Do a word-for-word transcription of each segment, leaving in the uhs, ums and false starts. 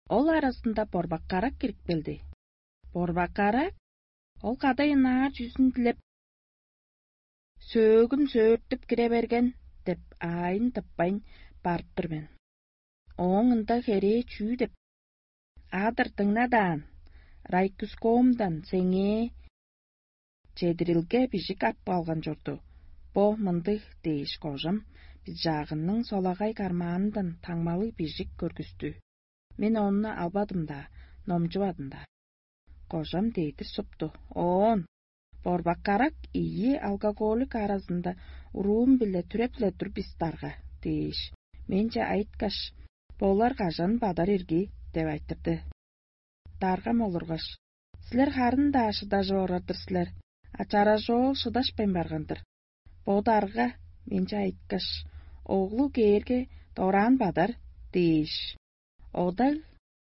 Ол арасында борбаққарак кирип келди. Борбаққарак ол кадайынаар жүзүн тилеп, сөөгүм сөөртүп кире берген деп айын таппайын барып турмен. Оңында хере чүү деп. Адыртыңнадан, райкүскоомдан сеңе чедирилге бижик ап алган жорду. Бо мынды дейиш кожам бижагынын солагай кармаанынан таңмалы бижик көргүстү. Мен onu албадым да, номжубадым да. Кожам дейтир супту. Он, борбаққарак ийи алкоголик арасында уруум биле түрепле тур бистарга, дейиш. Менче айткаш, болар кажан бадар ирги, деп айттырды. Даргам олургаш, силер харын да шыдажы оратыр силер, ачара жол шыдашпен баргандыр. Бодарга, менче айткаш, оглу кээрге доран бадар, дейиш. Одал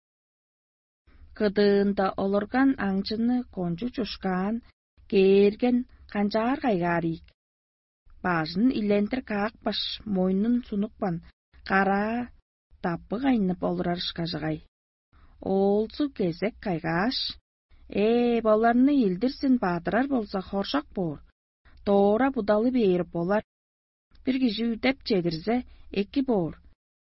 кыдыында олорган аңчыны конжу жушкаан, кээрген канжаар кайгарик. Бажын илентир каакпаш, мойнун сунукпан, кара таппы кайнып олурарыш кажагай. Олсу кезек кайгаш. Э, боларны илдирсин баатырар болса хоршак боор. Тоора будалы бээрип болар. Бир киши үтеп чедирсе, эки боор.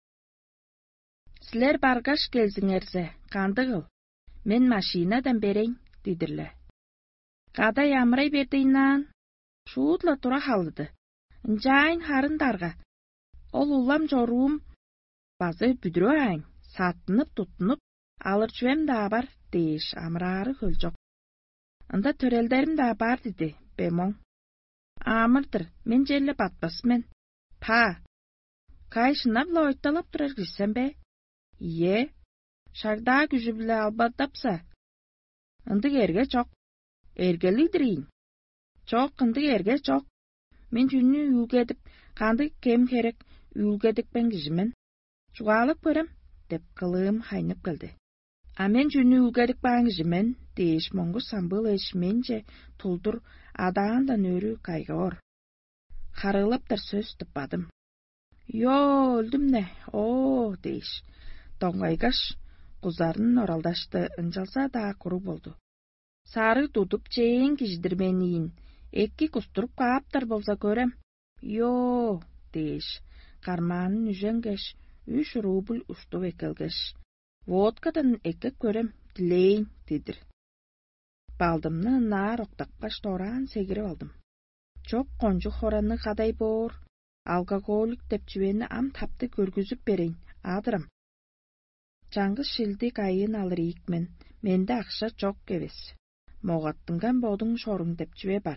Силер баргаш келсиңерсе, канды кыл. Мен машинадан берейин, дидирле. Кадай амрай бердейнан, шуутла тура халыды. Нжайын харындарга. Ол улам жоруум базы бүдүрө айын, сатынып тутунуп, алыр жүем да бар, дейиш амраары хөлжок. Анда төрелдерим да бар, диди, бемоң. Амырдыр, мен жерле батпас мен. Па, кайшына бла ойталап турар кишсен бе? Ие, шарда күжү биле албаттапса. Ындык эрге чок. Эргелидирин. Чок, ындык эрге чок. Мен жүнү үлгедип, канды кем керек үлгедикпен кишимен. Чугалып көрөм, деп кылыым хайнып келди. А мен жүнү үлгедик баан кишимен, дейиш моңгу самбыл эш менче тулдур адаандан өрү кайгоор. Харылаптар сөз тыппадым. Йо, өлдүм не, о, дейиш. Тоңгайгаш, кузарын оралдашты, ынжалса да куру болду. Сары тутуп чейин кишидирменийин, эки кустуруп кааптар болса көрөм. Йо, дейиш. Кармаанын үзөнгеш, үч рубль уступ экелгеш. Водкадан эке көрөм, дилейин, дидир. Балдымны наар октакпаш торан сегирип алдым. Чок конжу хораны кадай боор, алкоголик деп жүбени ам тапты көргүзүп берейин, адырам. Чаңгы шилдик айын алыр ийикмен, менде акча чок эбес. Могаттынган бодуң шоруң деп жүбе бар.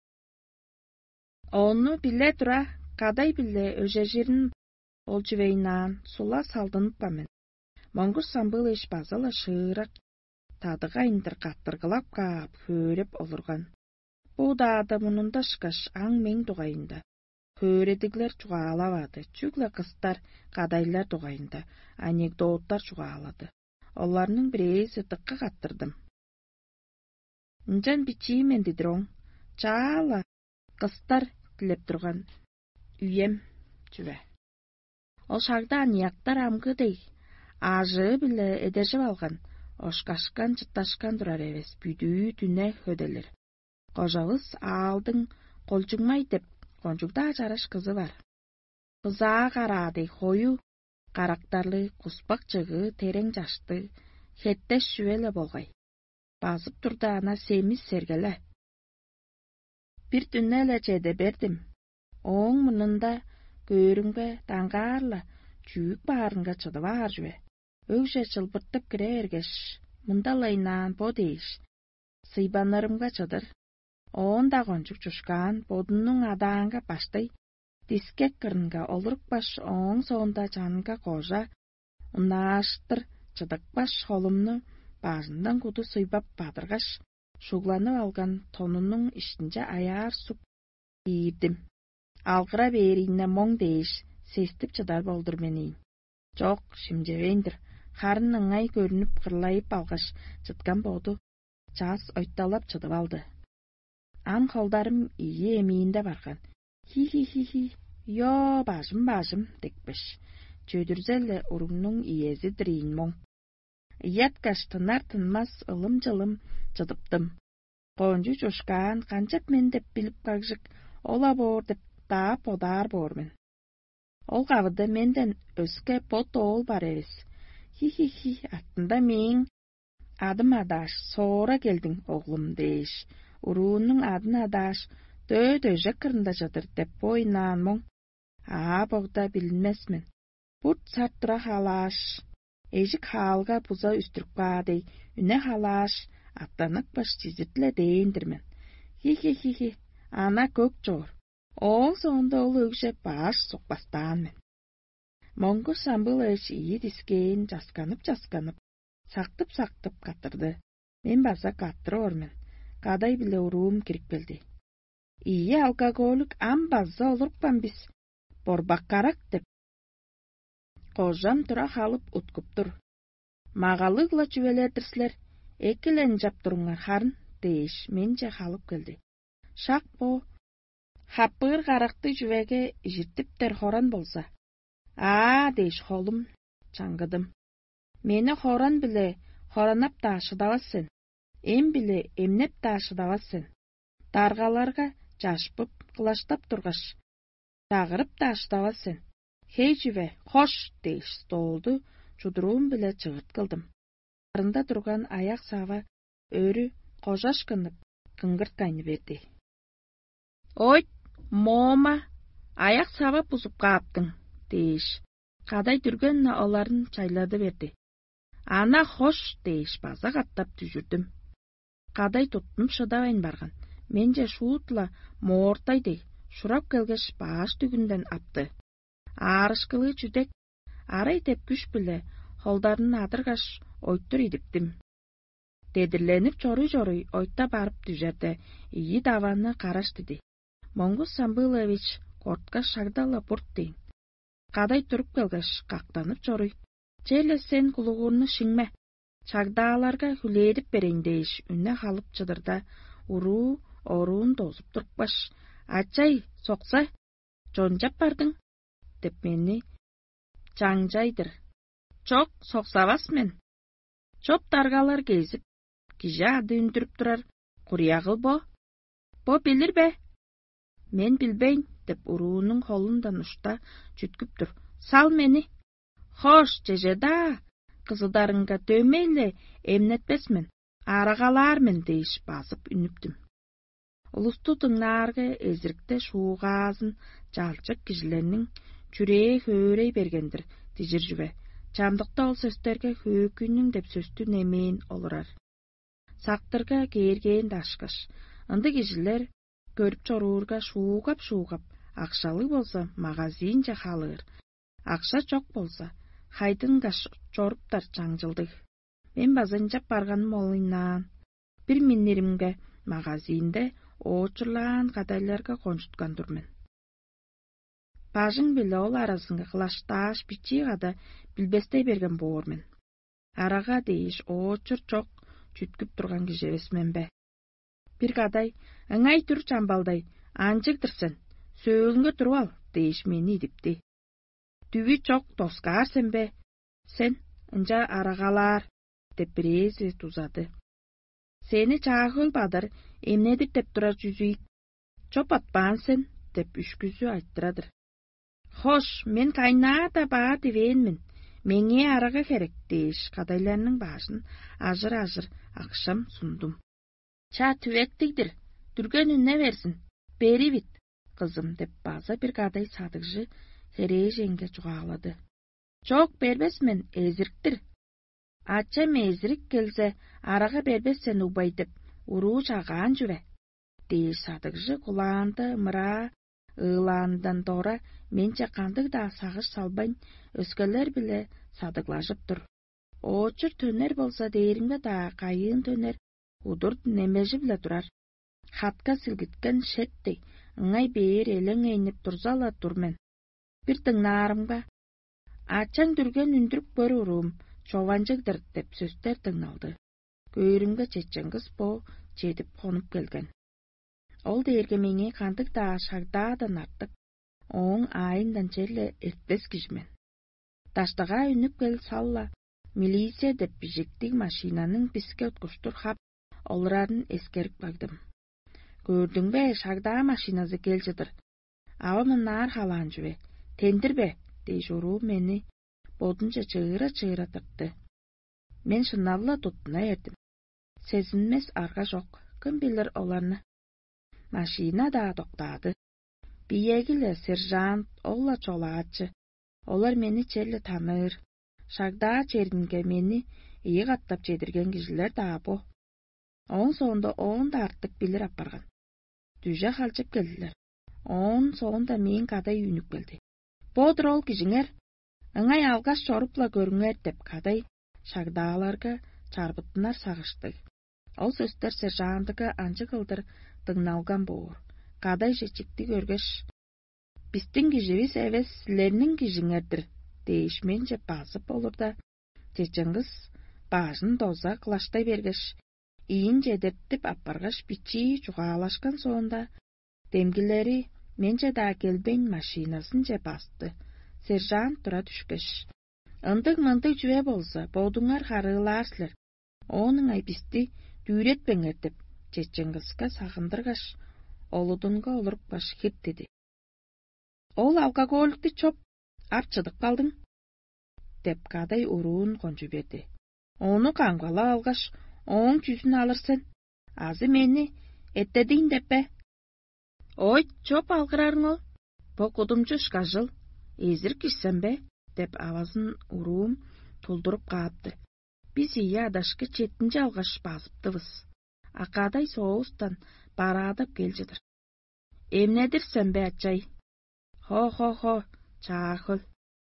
Onu биле тура, кадай биле өжежирин ол жүбейнан сула салдынып мен. Моңгур самбыл эш базала шыырак, тадыга индир каттыргылап каап, хөреп олурган. Бу даада мунундашкаш аң мең дугайында. Хөөредиглер чугаалабады, чүгле кыстар, кадайлар дугайында, анекдоттар чугаалады. Оларнын бирээси тыкка каттырдым. Нжан бичимен дидироң, чаала, кыстар тилеп турган үйем жүбе. Ол шагда анияктар амгыдей, ажы биле эдешип алган, ошкашкан чытташкан турар эбес, бүдүү түнө хөделер. Кожабыз аалдың колжуңмай деп, конжугда жараш кызы бар. Кызаа караадый хою, карактарлы, куспак жыгы, терең жашты, хеттеш жүбеле болгай. Басып турду ана семиз сергеле. Бир түнө эле чеде бердим. Оң мунунда көрүңбө таңгаарла, чүүк баарынга чыдыбаар жүбе. Өкше чылбыртып кире эргеш, мындалайнан бо дейиш. Сыйбанырымга чыдыр. Оонда кончук жушкаан бодунун адаанга баштай, дискек кырынга олурукпаш оң соонда жанынга кожа, унааштыр чыдыкпаш холумну баарындан куду сыйбап бадыргаш, шугланып алган тонунун ичинде аяар суп кийирдим. Алгыра берийине моң дейиш, сестип чыдар болдур менейин. Жок, шимжебейиндир. Харын ыңай көрүнүп кырлайып алгаш чыткан боду, жаз ойталап чыдып алды. Ам колдарым ийи эмиинде барган. Хи-хи-хи-хи, йо, бажым-бажым, декпеш. Чөдүрзеле уруңнун иези дирийин моң. Яткаш тынар тынмас ылым-жылым жыдыптым. Қонжу жошкан, қанчап мен деп біліп қағжық, ола бор деп таап одар бормен. Ол қавыды менден өске пот ол бар ерес. Хи-хи-хи, аттында мен адым Адаш, соора келдің оғлым дейш. Уруының адын Адаш, дөй-дөй кырында жадыр деп бойынан моң. Аа, боғда білінмесмен. Бұт сарттыра халаш. Ежік халға бұза үстіріп қадей, үне халаш, аттанық баш чизітлі дейіндірмен. Хи-хи-хи-хи, ана көк жор. Оң соңында ол өгше баш соқпастан мен. Моңғыр самбыл әш ие дискен жасқанып-жасқанып, сақтып-сақтып қатырды. Мен баса қаттыры ормен. Қадай біле ұруым кіріп келді. Ие алкоголік ам база олырппан біз. Борбақ қарақ деп. Қожам тұра қалып ұткып тұр. Мағалығла чүвелердірсілер, екілен жап тұрыңар қарын, дейш, менше қалып келді. Шақ бо, хаппығыр қарақты жүвеге жіртіптер хоран болса. Аа, дейш, қолым, чаңғыдым. Мені хоран біле, хоранап ташыдавасын. Ем біле, емнеп ташыдавасын. Дарғаларға жашпып, қылаштап тұрғаш. Тағырып ташыдавасын. Хей жүве, хош, дейш, столды, чудыруым біле чығырт қылдым. Арында тұрған аяқ сава өрі қожаш кынып, қыңғырт қайны берді. Ой, мома, аяқ сава бұзып қаптың, дейш. Қадай дүргенна оларын чайлады берді. Ана хош, дейш, база қаттап түжірдім. Қадай тұттым шыдавайын барған. Менже шуытла моортайды, шурап келгеш баш түгінден апты. Арышқылы жүдек, арай деп күш біле, холдарын адырғаш ойттыр едіптім. Дедірленіп чорый-жорый ойта барып түжерді, ии даваны қараш деді. Моңғыз Самбылович қортқа шагдала бұрт дейін. Қадай тұрып келгеш, қақтанып чорый. Челе сен құлығырны шыңме. Шагдаларға хүледіп берейін дейш, үнне қалып чыдырда, уру, оруын тозып тұрпаш. Ачай, соқса, жонжап бардың, деп мені жаңжайдыр. Чок, соқсавас мен. Чоп тарғалар кезіп, кижа ады үндіріп тұрар, құрияғыл бо. Бо білір бе? Мен білбейн, деп уруының қолындан ұшта жүткіп тұр. Сал мені. Хош, жежеда, қызыдарыңға дөмейлі емнетпесмен, арағалар мен дейш басып үнүптім. Улустудың нарғы ezirikte шуғазын жалчық кижілерінің жүрее хөрей бергендір, дежір жүбе. Чамдықта ол сөстерге хөкүнің деп сөстү немен олырар. Сақтырға керген дашқыш.Ынды кижілер көріп чоруырға шуғап-шуғап, ақшалы болса мағазин жақалығыр. Ақша чок болса, хайдынға чорыптар чаңжылдық. Мен базынжап барғаным олынан. Bir миннеримге мағазинде очырлан қадайларға қоншытқан тұрмен. Бажың білі ол арасынға қылашташ бичи қада білбестей берген боғырмен. Араға дейіш очыр чоқ жүткіп тұрған кежевесмен бе. Bir қадай, ыңай түр чамбалдай, анжығдырсын, сөйліңге тұру ал, дейіш мені дипті. Түві чоқ тоскар сен бе, сен, ынжа арағалар, деп бірezi тузады. Seni çağıl badır, emnedir dep durar cüzüyik. Çop atpan sen, dep üçküzü ayttıradır. Hoş, men kaynağa da bağır divenmin. Menge araga gerek deyiş, kadaylarının başın ajır-ajır akşam sundum. Ça tüvektigdir, dürgen ünne versin, beri bit, kızım dep baza bir kaday sadıkcı hereye jenge çuğaladı. Çok berbesmen, eziriktir. Atça mezirik gelse, araga berbesen ubaydıp, uru çağan jüve. Deyir sadıkcı kulağında mıra, ığlandan dora, mençe kandık da sağış salbayın, özgeler bile sadıklaşıp dur. Oçur töner bolsa deyirinde da kayın töner, udurt nemeji bile durar. Hatka silgitken şettey, ыңай бейір елің eyinip turzala durmen. Bir tınlarımga, açan dürgen ündürüp bör urum, çovancıgdır dep söster tınaldı. Көйрүнгө чечеңгіз бо жетіп қонып келген. Ол дейірге меңе қандық да шағдадан артық, оң айындан челі ертпес кижмен. Таштыға үніп кел салла, Милиция деп бижектик машинаның биске өткүштүр хап, оларын эскерип кагдым. Көрдүң бе, шагда машинасы келчидир. Авамын нар халан жүбе. Тендирбе, дейш уруу мени бодунча чыгыра-чыгыра тыртты. Мен шынабыла туттуна эрдим. Сезинмес арга жок, ким билер оларны. Машина да токтады. Биегиле сержант, олла чолаачы. Олар мени челле таныр. Шагда черинге мени ии каттап жедирген кишилер да бу. Он соонда он да артык билер апарган. Дүжө калчып келдилер. Он соонда мен кадай үйнүп келди. Бодур ол кишиңер, ыңай алгаш чорупла көрүңөр деп кадай шагдааларга чарбыттынар сагышты. Ол сөздөр сержантыга анчы кылдыр тыңналган боор. Кадай жечикти көргөш, биздин кишибиз эбес силердин кишиңердир, дейишменче басып болур да, Чеченгиз башын доза кылаштай бергеш, ийин жедертип апаргаш бичи чугаалашкан соонда, демгилери менче да келбейн машинасын же басты. Сержант тура түшкеш. Ындык-мындык жүбе болса, бодуңар харыылаарсылер. Оның ай бизди дүүретпеңер деп, Чеченгизге сагындыргаш, олудунга олурупкаш хиртиди. Ол алкоголикти чоп, апчыдык калдың, деп кадай уруун кончу берди. Ону камгала алгаш, оң жүзүн алырсың. Азы мени эттедиң деппе. Ой, чоп алгырарың ол. Бо кудумчу шкажыл. Эзир кишсен бе, деп авазын уруум тулдуруп каапты. Биз ия адашкы четинчи алгаш басыптыбыз. Акадай соостан бараадап келжидир. Эмнедирсен бе, ачай? Хо-хо-хо, чаахыл.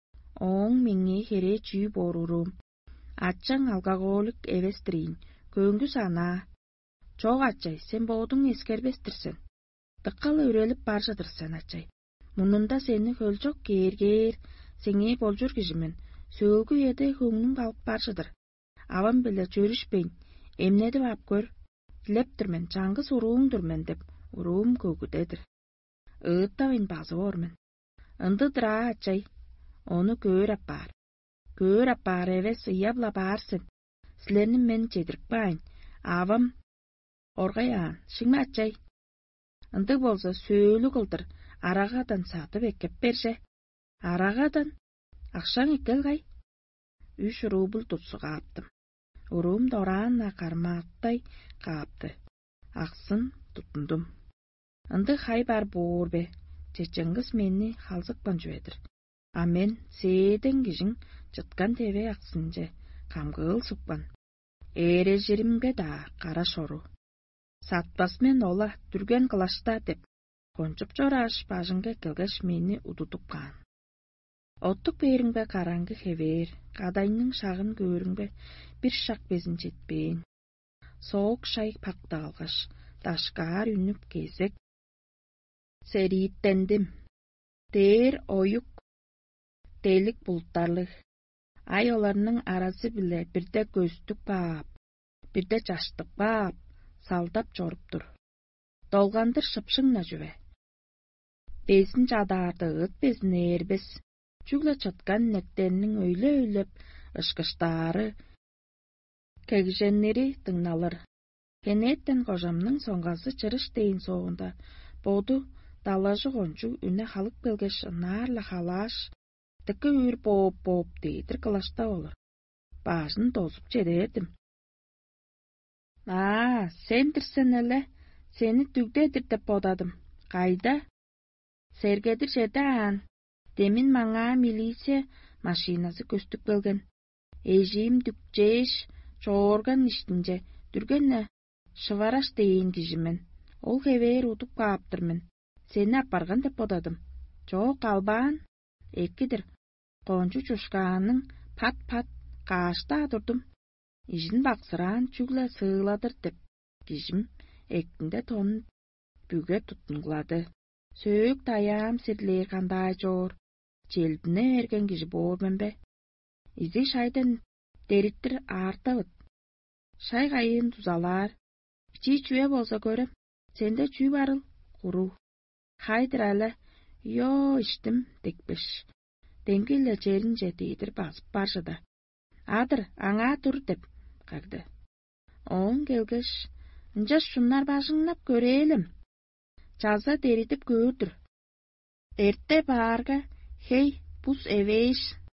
Оң меңе хере чүй борурум. Ачаң алкоголик эвестирин, көнгү сана. Чоқ ачай, сен боодуң эскербестирсен. Дыккалы үрелип баржадырсен, ачай. Мунунда сени хөлжок кээргээр, сеңе болжур кишимен, сөөлгү эде хөңнүң калып баржадыр. Авам биле жөрүшпейн, эмнеди бап көр, дилептирмен, чаңгыс урууңдурмен деп, уруум көгүдедир. Ыыттабын базы бормен. Ындыдыра, ачай, ону көөр аппаар. Көөр аппаар эвес ыябла баарсın. Силернин мен жедирип байын, авам оргаяан, шыңма ачай. Ындык болса сөөлү кылдыр, арагадан сатып эккеп берже. Арагадан? Акшаң эккел кай? Үч рубль тутсу кааптым. Уруум дораанна кармааттай каапты. Аксын тутундум. Ындык хай бар боор бе. Чеченгиз мени халзыкпан жүбедир. А мен сээден кишиң жыткан тебе аксын же камгыл сукпан. Эре жеримге да кара шору. Сатпас мен ола дүрген кылашта деп. Кончуп жораш бажыңга келгеш мени удутуп каан. Оттук бериңбе караңгы хевер, кадайның шагын көрүңбе, бир шак безин жетпейин. Соок шай пакта алгаш, дашкаар үнүп кезек. Серииттендим. Тээр оюк, тейлик булуттарлык. Ай оларның арасы биле бирде көстүк баап, бирде жаштык баап, салдап жоруптур. Долгандыр шыпшыңна жүбе. Безин жадарды ыт безин ээрбес. Чүглө чаткан нектеринин өйлө-өйлөп, ышкыштаары, кегженнери тыңналыр. Кенеттен кожамның соңгасы чырыш дейин соонда, боду далажы кончу үне халык келгеш наарла халаш, тыкы үйр бооп-бооп дейдир кылашта болор. Башын тосуп жедердим. Аа, сендирсен эле, сени түгдедир деп бодадым. Кайда? Сергедир жедаан. Демин маңа милиция машинасы көстүк келген. Эжим дүкчеш, чоорган иштинже, дүргенне шывараш дейин кишимен. Ол хевер утуп кааптырмын. Сени апарган деп бодадым. Жок албаан. Экидир. Кончу чушкаанын пат-пат каашта турдум. Ишин баксыраан чүглө сыыладыр деп. Кишим экинде тонун бүге тутунгулады. Сөөк таям сирлер кандай жоор. Желдине эрген киши боормен бе. Изи шайдан дериттир аартабыт. Шай кайын тузалар. Ичи чүе болса көрөм. Сенде чүй барыл, куру. Хайдыр әлі, йо иштим, декпеш. Денгиле жерин жетейдир басып баржыда. Адыр, аңа тур деп кагды. Оң келгеш, ынча шуннар башыңнап көрелим. Жаза деритип көрдүр. Эрте баарга, хей, бус эвейш.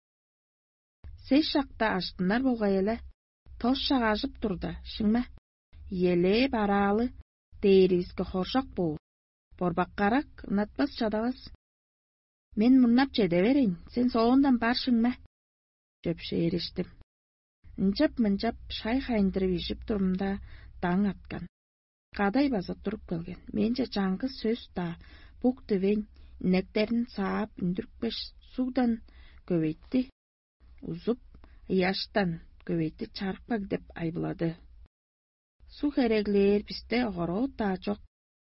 Сеш шакта аштынар болгай эле. Тош шагажып турда, шыңма. Еле баралы, дерибизге хоршок буу. Борбаккарак, ынатпас чадабас. Мен мурнап жеде берейин, сен соондан бар шыңма. Жөпшө эриштим. Ынчап-мынчап шай хайындырып ишип турумда таң аткан. Кадай база туруп келген. Менче жаңгы сөз да бук дебен инектерин саап үндүрүкпеш судан көбөйтти. Узуп, ыяштан көбөйтти чарыкпак деп айбылады. Су хереглер бизде огород да жок.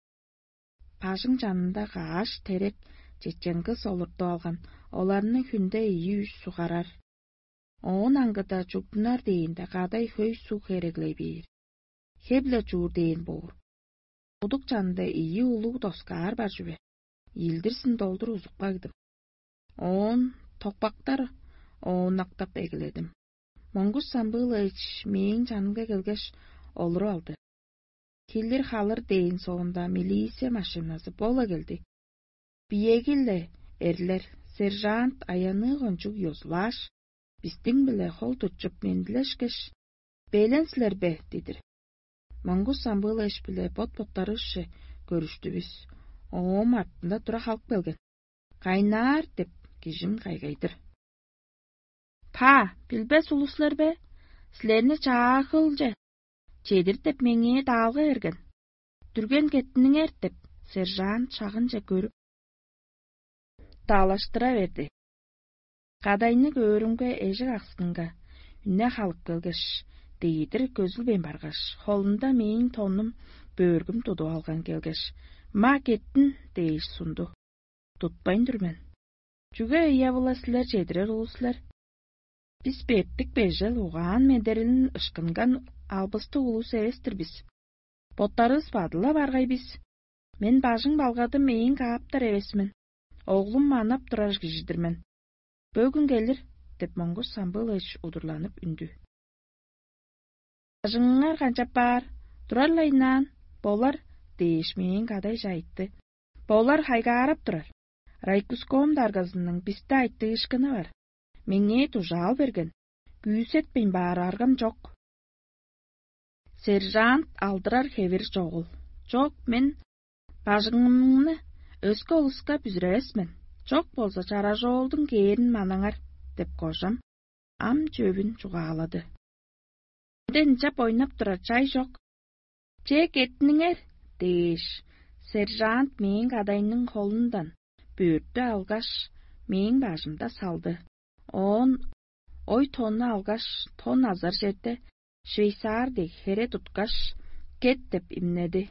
Пажың жанында гааш терек чечен кыз олуртуп алган. Оларны күндө ийи үч сугарар. Он аңгыда жугдунар дейинде кадай хөй су хереглей бир. Хебле жуур дейин боор. Удук жанында ийи улуу доскаар бар жүбе. Илдирсин долдур узукпагдым. Он токпактар оонактап эгиледим. Монгуз Самбылович мээң жанымга келгеш олуруп алды. Килдир халыр дейин соонда милиция машинасы бола келди. Биегиле эрлер, сержант аяны кончук Йозлаш, биздин биле кол тутчуп мендилешкеш, беленсилер бе, дидир. Монгуз Самбылович биле бот-боттары ше көрүштүбүз. Оом артында тура халк келген. Кайнар деп кижим кайгайдыр. Па, билбес улуслар бе? Силерни чаакылже. Чедир деп меңе даалга эрген. Дүрген кеттиңер деп сержант шагынча көрүп таалаштыра берди. Кадайны көрүмгө эжик аксынга үнне халык келгеш, дейдир көзүлбейм баргаш, холунда мээң тонум бөөргүм тудуп алган келгеш, ма кеттин дейиш сунду. Тутпайын дүрмен. Жүгө ыя була силер жедирер улуслар. Биз бептик бежел угаан медерилин ышкынган албысты улус эвестир биз. Боттарыбыз бадыла баргай биз. Мен бажың балгадым эйин кааптар эвесмин. Оглум манап турар кишидирмен. Бөгүн келир, деп Монгуз Самбылович удурланып үндү. Бажыңыңар канчап бар? Турарлайнан, болар, дейиш мээң кадай жайтты. Болар хайгаарап турар. Райкуском даргасынын бизде айттыгышкыны бар. Меңе тужал берген. Күүсетпейн баар аргам жок. Сержант алдырар хевир жогул. Жок, мен бажыңымны өскө улуска бүзүрөсмүн. Жок болсо чара жолдун кээрин манаңар, деп кожам. Ам жөбүн чугаалады. Ден жап ойнап турар чай жок. Же кеттиңер, дейиш. Сержант мээң кадайнын колундан бөөртү алгаш, мээң башымда салды. Он ой тонну алгаш, тон азар жерде швейцардей хере туткаш, кет деп имнеди.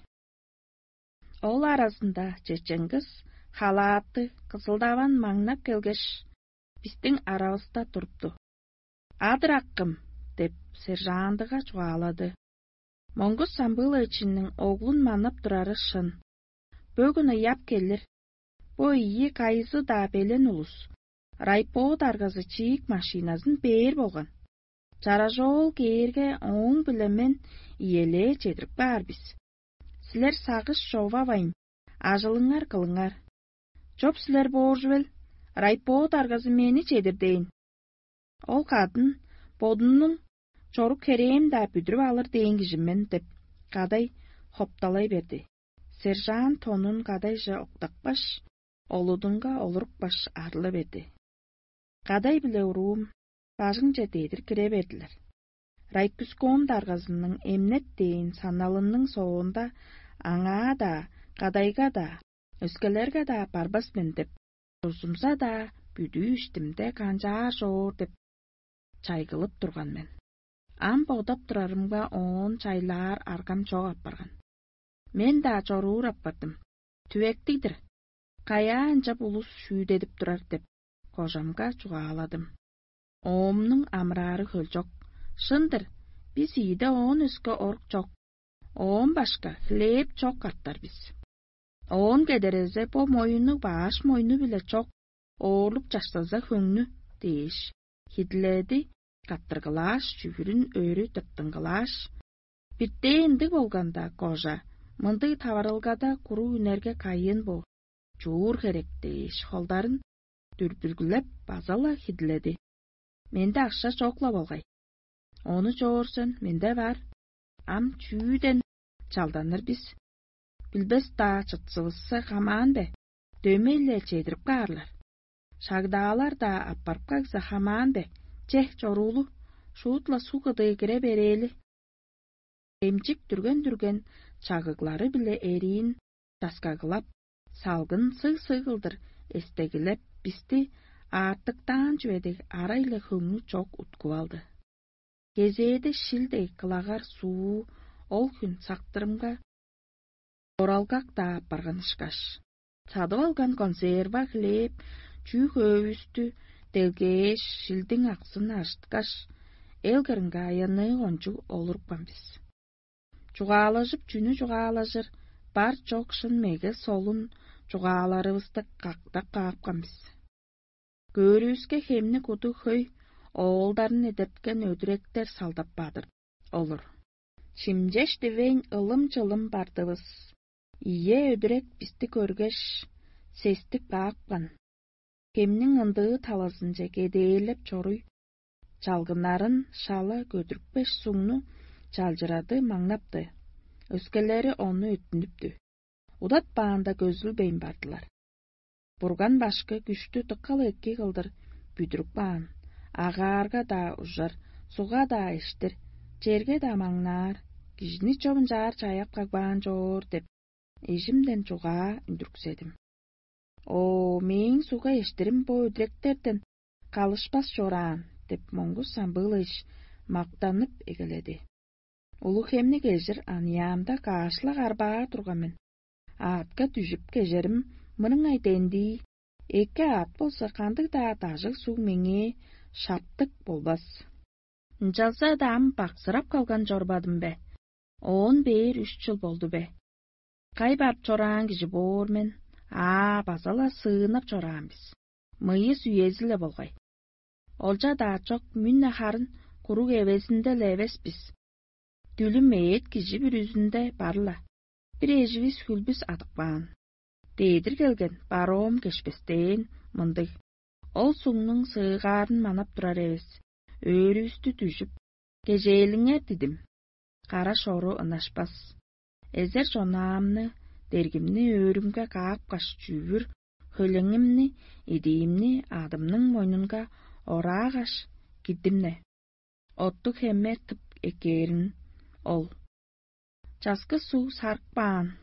Ол арасында чечен кыз халааты кызылдабан маңнап келгеш, биздин арабызда турупту. Адыр аккым, деп сержантыга чугаалады. Монгуз Самбыловичтин оглун манап турары шын. Бөгүн ыяп келир. Бу ийи кайызы да белен улус. Райпо даргасы чийик машинасын бээр болгон. Чара жол кээрге оң билемен иеле чедирип бар биз. Силер сагыш жобабайм, ажылыңар кылыңар. Жоп силер бооржубел, райпо даргасы мени чедир дейин. Ол кадын бодунун чорук кереем да бүдүрүп алыр дейин кишимен, деп кадай хопталай берди. Сержант тонун кадайжа октакпаш, олудунга олурукпаш арыла берди. Кадай биле уруум, бажыңча дейдир кире бердилер. Райкуском даргасынын эмнет дейин саналынын соонда аңа да, кадайга да, өскөлөргө да барбасмын деп, тусумса да бүдүү иштимде канча жоор деп чайгылып турганмын. Ам богдоп турарымга он чайлар аргам жок ап барган. Мен да чоруур ап бардым. Түбектидир. Каянча улус шүүдедип турар деп кожамга чугааладым. Оомнун амрары хөл жок. Шындыр, биз ийде он өскө орк жок. Он башка хлеб жок каттар биз. Он кедерезе по моюну баш моюну биле жок. Оолуп жаштаса хөңнү, дейиш. Хидледи каттыргылаш, чүгүрүн өрү тыптыңгылаш. Бирдеендик болгонда кожа, мындай табарылгада куруу үнерге кайын бо. Жуур керек дейиш холдарын дүрбүргүлөп базала хидледи. Менде акча чокла болгай. Onu жоорсун, менде бар. Ам чүүден чалданыр биз. Билбес да чытсыбызсы хамаан бе. Дөмейле чедирип каарлар. Шагдаалар да аппарып кагса хамаан бе. Чех жорулу, шуутла сугыды кире берели. Эмчик дүрген-дүрген чагыглары биле эриин таскагылап, салгын сый-сыйгылдыр эстегилеп бизди артыктан жібедек арайлы хөңнү чок уткуп алды. Кезээде шилдей кылагар суу ол күн сактырымга оралгак да барганышкаш. Садып алган консерва, хлеб, чүй көбүстү делгееш шилдин аксын ашткаш, элгеринге аяны ончу олурупканбыз. Жугаалажып жүнү жугаалажыр, бар жок шын меге солун жугааларыбызды какта каапканбыз. Көрүүскө хемни куду хөй оолдарын эдерткен өдүректер салдап бадыр олор. Чимжеш дивейн ылым-жылым бардыбыз. Ие өдүрек бизди көргеш сестик каапкан. Хемнин ындыы таласынча кедээлеп чоруй чалгынарын шала көтүрүкпеш суңну жалжырады маңнапты. Өскелери ону өтүнүптү. Удатпаанда көзүлбейн бардылар. Бурган башкы күчтүү тыккалы эки кылдыр бүдүрүк баан. Агаарга да ужар, суга да эштир, жерге да маңнаар, кижини чобун жаар чаяп кагбаан жоор деп эжимден жугаа үндүркседим. О, мен суга эштирим бо өдүректерден калышпас жораан деп моңгу самбылыш мактанып эгеледи. Улуу хемни кежир аныямда каашлак арбаа тургамен. Аатка түшүп кежерим мырың айтенди. Эки аат болса кандык да тажык суу меңе шаптык болбас. Жалса да ам баксырап калган жорбадым бе. Он бээр үч жыл болду бе. Кай барып чораан кижи боор мен. Аа, базала сыынап чораанбыз. Мыйы сүйезиле болгай. Олжа да чок мүнне харын курук эбесинде лебеспиз. Дүлүм эет кижи бир үзүндө барла. Бир эжибиз хүлбүз атыкпаан. Дейдир келген бароом кешпестен мындык. Ол суңнун сыйгаарын манап турар эбес. Өөрүбүздү түшүп, кежээлиңер дидим. Кара шору ынашпас. Эзер жонаамны, дергимни өөрүмгө каапкаш чүүбүр, хөлеңимни, идиимни адымнын мойнунга ораагаш киддимне. Оттук хемме тып экерин ол. Жазгы суу саркпаан.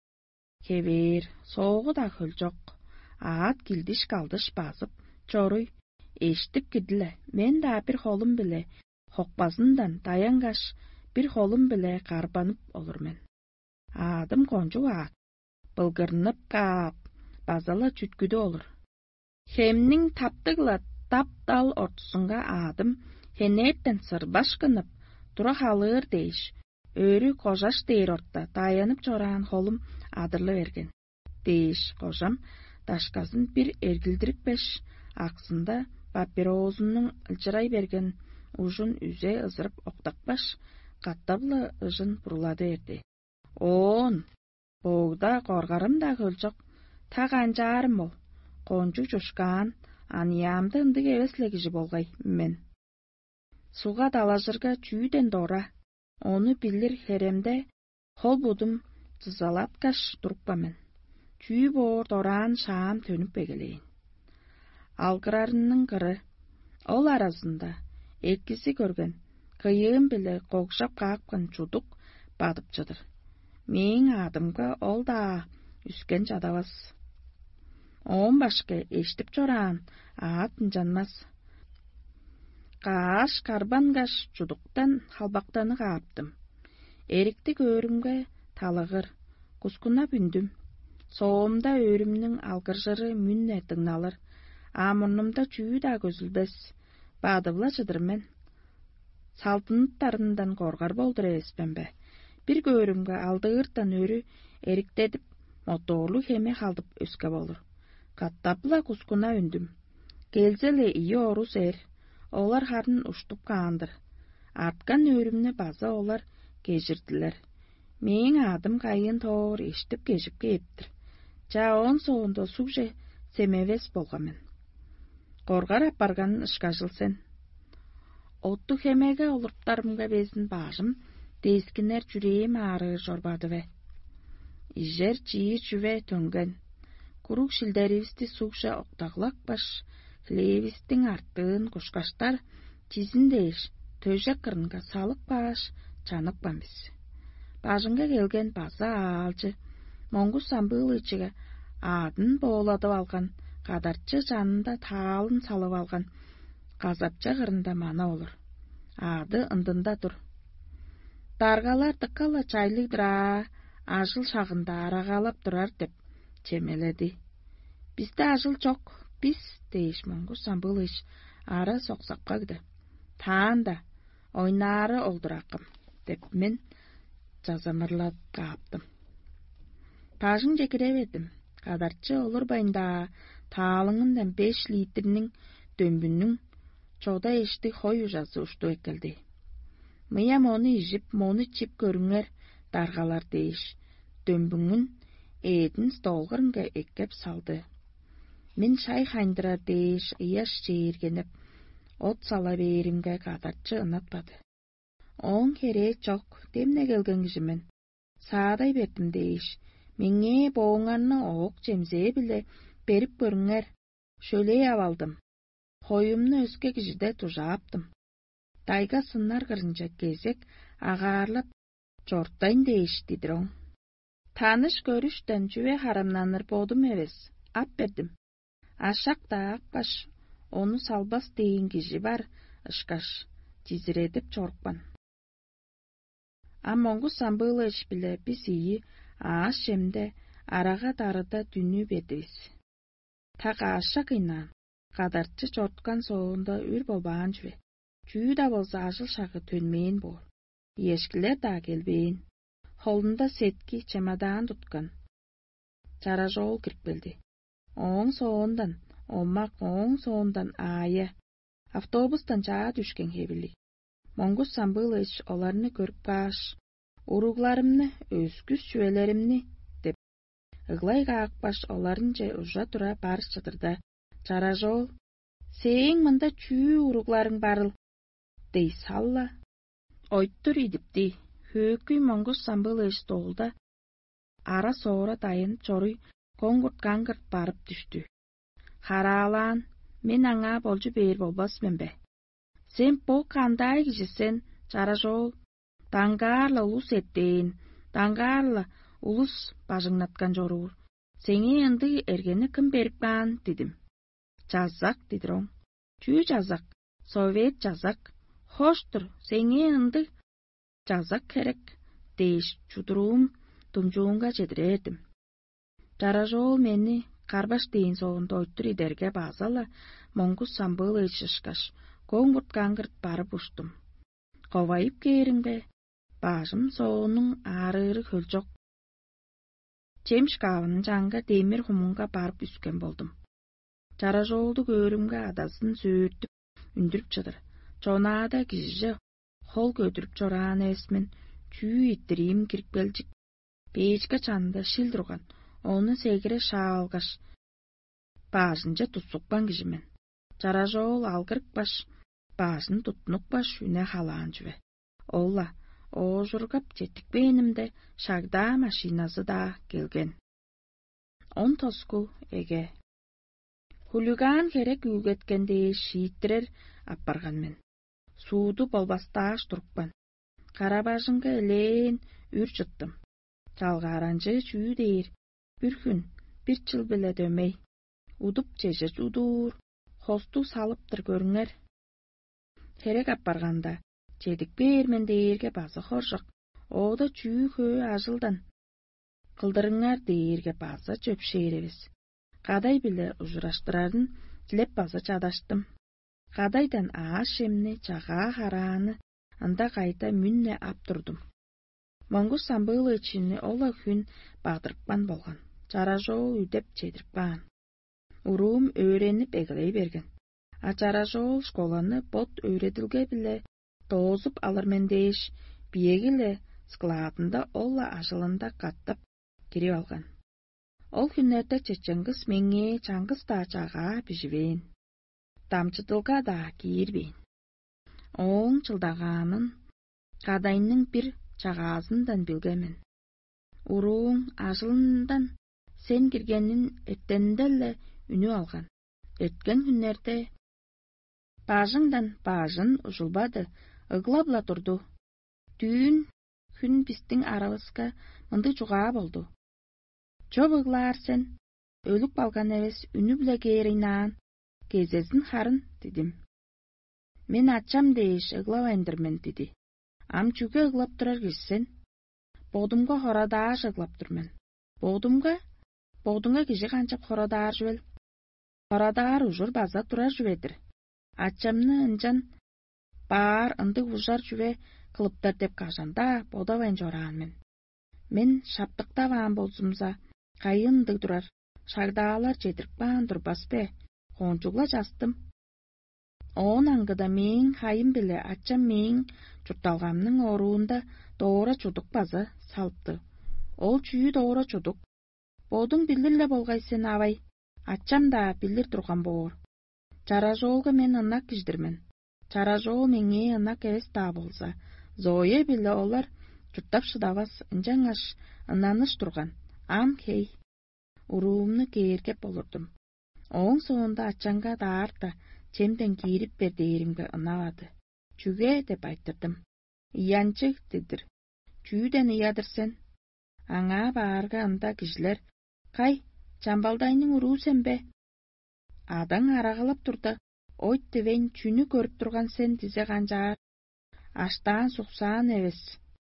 Кебер, соогу да хөл жок. Аат килдиш калдыш басып, чоруй, эштип кидиле. Мен да бир холум биле, хокпасындан даянгаш, бир холум биле карбанып олурмен. Аадым конжу аат. Былгырынып каап, базала чүткүдө олур. Хемнин таптыгла тап-тал ортусунга аадым, хенеттен сырбашкынып, тура халыр дейиш. Өрү кожаш дейир орта, таянып чораан холум адырлы берген. Дейиш кожам, дашкасын бир эргилдирикпеш, аксында папирозунун ылжырай берген ужун үзе ызырып октакпаш, каттабылы ыжын бурулады эрди. Он, боогда коргарым да көлжок, так анжаарым бол. Конжу жушкаан, аныямды ындык эбесле кижи болгай мен. Суга далажырга чүүден дора. Onu bilir heremde hol budum tızalatkаш turuppamen. Чүй боор дораан шаам төнүп эгелейин. Алгырарынын кыры. Ол арасында экиси көргөн кыйын биле кокшап каапкан чудук батып жадыр. Мен адымга ол да үскен жадабас. Он башка эштип чораан аатын жанмас. Кааш карбангаш чудуктан халбактаны кааптым. Эрикти көрүмгө талыгыр, кускуна бүндүм. Соомда өрүмнүн алгыржыры мүнне тыңналыр. Амурнумда чүү да көзүлбес. Бадыбла жыдырмен. Салтыныттарынан коргар болдур эбеспен бе. Бир көрүмгө алдыыртан өрү эриктедип, моторлу хеме халдып өскө болур. Каттапла кускуна үндүм. Келзеле ии орус эр. Олар харын уштуп каандыр. Арткан өрүмнү база олар кежирдилер. Мээң адым кайын тоор эштип кежип кээптир. Жа он соонда сугже семебес болгамен. Коргар апарганын ышкажыл сен. Отту хемеге олурттарымга безин бажым, дескинер жүрээм ары жорбадыбе. Ижер чиир жүве төнген. Курук шилдерибизди сугже октаглак баш, хлебистин арттыын кушкаштар тизин дейиш, төже кырынга салык баш, чанык бамбиз. Бажынга келген база аалжы, Моңгус Самбылычыга адын бооладып алган, кадарчы жанында таалын салып алган, казапча кырында мана олор. Ады ындында тур. Даргалар тыккала чайлыйдыра, ажыл шагында арагалап турар деп чемеледи. Бизде ажыл жок, биз дейиш Моңгус Самбылыч ара соксакка кыды. Таанда ойнары олдуракым деп мен жазамырлап кааптым. Пажың жекиребедим. Кадарчы олурбайында таалыңындан беш литрнин дөмбүнүн чода эшти хой ужасы ушту экелди. Мыя мону ижип, мону чип көрүңөр, даргалар дейиш. Дөмбүнүн эдин столгырынга эккеп салды. Мен шай хайндырар дейиш, ыяш жээргенип, от сала беримге кадарчы ынатпады. Он кере жок, демне келген кишимен. Саадай бердим дейиш. Меңе бооңарны оок жемзее биле берип көрүңөр. Шөлей абалдым. Коюмну өзге кишиде тужааптым. Тайга сыннар кырынча кезек агаарлап жорттайын дейиш дидироң. Таныш көрүштөн жүве харамнаныр бодум эбес. Ап бердим. Ашак да акбаш, ону салбас дейин киши бар, ышкаш, тизиредип чорукпан. А Моңгус Самбылыч биле биз ийи ааш жемде арага дарыда дүнү бердибиз. Тага ашак ыйнаан, кадарчы чорткан соонда үр болбаан жүве. Чүү да болсо ажыл шагы төнмейин боор. Эшкилер да келбейин. Холунда сетки чемодан туткан. Чара жол кирип келди. Оң соондан, омак оң соондан аая. Автобустан жаа түшкен хебили. Моңгус Самбылыч оларны көрүп каш, уругларымны, өзгүс жүвелеримни деп. Ыглай каакпаш оларын же ужа тура барыс чатырда. Чара жол, сээң мында чүү уругларың барыл, дей салла. Ойттур идипти. Хөөкүй Моңгус Самбылыч столда ара соора дайын чоруй коңгурт каңгырт барып түштү. Хараалаан, мен аңа болжу бээр болбас менбе. Сен бо кандай кишисен, чара жол. Даңгаарлы улус эттейин, даңгаарлы улус бажыңнаткан жоруур. Сеңе ынды эргени кым берип каан, дидим. Жазак дидироң. Чүү жазак? Совет жазак. Хоштур, сеңе ынды жазак керек, дейиш чудуруум думжуунга жетирердим. Чара жол мени карбаш дейин соонда ойттур идерге баазала Моңгус Самбылыч ышкаш, коңгурт каңгырт барып уштум. Ковайып кээримбе, бажым соонун ары-ыры хөл жок. Чем шкабынын жанга демир хумунга барып үскен болдум. Чара жолду көрүмгө адасын сөөртүп үндүрүп жатыр. Чонаада кишиже хол көтүрүп чораан эсмен, чүү иттирим кирип келжик. Печка чанында шил турган, оны сегире шаалгаш. Бажынча тутсукпан кишимен. Чара жол алгырык баш, бажын тутнук баш үне халаан жүве. Олла, оожургап жетикпээнимде шагда машинасы да келген. Он тоску эге. Хулиган керек үгеткенде шииттирер аппарган мен. Сууду болбастааш туруппан. Кара бажынга элеен үр жыттым. Чалгааранжы чүү дейир. Бир күн, бир жыл биле дөмей. Удуп жеже удуур, хосту салыптыр көрүңөр. Керек аппарганда, жедик бермен дейирге базы хоржок. Ода чүү хөө ажылдан. Кылдырыңар дейирге базы жөпшээребиз. Кадай биле ужураштырарын тилеп базы чадаштым. Кадайдан ааш эмни жага харааны анда кайта мүнне ап турдум. Моңгус Самбылычыны ола күн багдырыппан болгон. Чара жол үдеп жетирип каан. Уруум өөренип эгелей берген. Ачара жол школаны бот өйретилге биле тоозуп алырмен дээш биегиле складында олла ажылында каттап кирип алган. Ол күннөрдө чечеңгис меңе чаңгыс да чагаа бижибейин. Тамчытылга да кийирбейин. Оң чылдаганын кадайынын бир чагаасындан билгемин. Урууң ажылындан сен киргенин эттенинде эле үнү алган. Эткен күннөрдө бажыңдан бажын ужулбады, ыглабла турду. Түйүн күн биздин арабызга мындай жугаа болду. Жоп ыглаар сен, өлүк балган эбес, үнү биле кээринаан, кезесин харын, дедим. Мен ачам дээш ыглабайындырмын, деди. Ам чүгө ыглап турар кишсен? Бодумга хорадааш ыглап турмун. Бодумга? Бодуңа киши канчап хорадаар жүбел? Хорадаар ужур база турар жүбедир. Ачамны ынжан баар ындык ужар жүбе кылыптар деп кажанда бодобайын жораан мен. Мен шаптыктабаан болсумса, кайын ындык турар, шагдаалар жетирикпаан турбаспе, коончугула жастым. Он аңгыда мээң хайым биле ачам мээң чурталгамдын оруунда доора чудук база салыпты. Ол чүйү доора чудук. Бодуң билирле болгай сен абай. Ачам да билир турган боор. Чара жолго мен ынак киждирмен. Чара жол меңе ынак эбес да болса, Зоя биле олар чуртап шыдабас, ынжаңаш ынаныш турган. Ам хей. Уруумну кээркеп болурдум. Оң соонда ачаңга даарта чемден кийирип бер дээримге ынабады. Чүге деп айттырдым. Иянчык дедир. Чүүден иядыр сен. Аңа баарга ында кишилер. Кай, чамбалдайның уруу сен бе? Адаң арагылап турда. Ойт дебейн чүнү көрүп турган сен дизе канжаар. Аштаан суксаан эбес.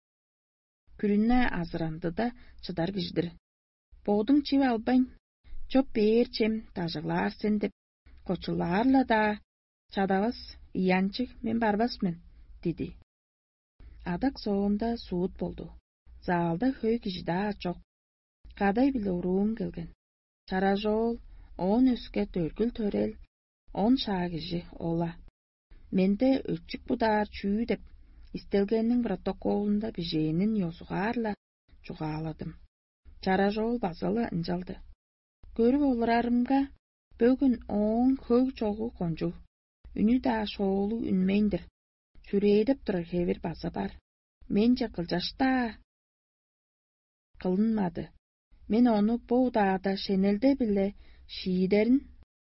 Күрүнө азыранды да чыдар кишидир. Бодуң чип албайм. Чоп бээр чем тажыглаар сен деп. Кочулаарла да чадабас. Иянчык мен барбасмын, деди. Адак соонда суут болду. Залда хөй киши да жок. Кадай биле уруум келген. Чара жол, он өскө төргүл төрел, он шаа киши ола. Менде өчүк будаар чүү деп истелгенин протоколунда бижээнин ёзугаарла жугааладым. Чара жол базалы ынжалды. Көрүп олорарымга бөгүн оң көг чогу конжу. Үнү да шоолу үнмейиндир. Чүрээдеп турар хебир база бар. Менже кылжашта кылынмады. Мен ону буудаада шенелде биле шиидерин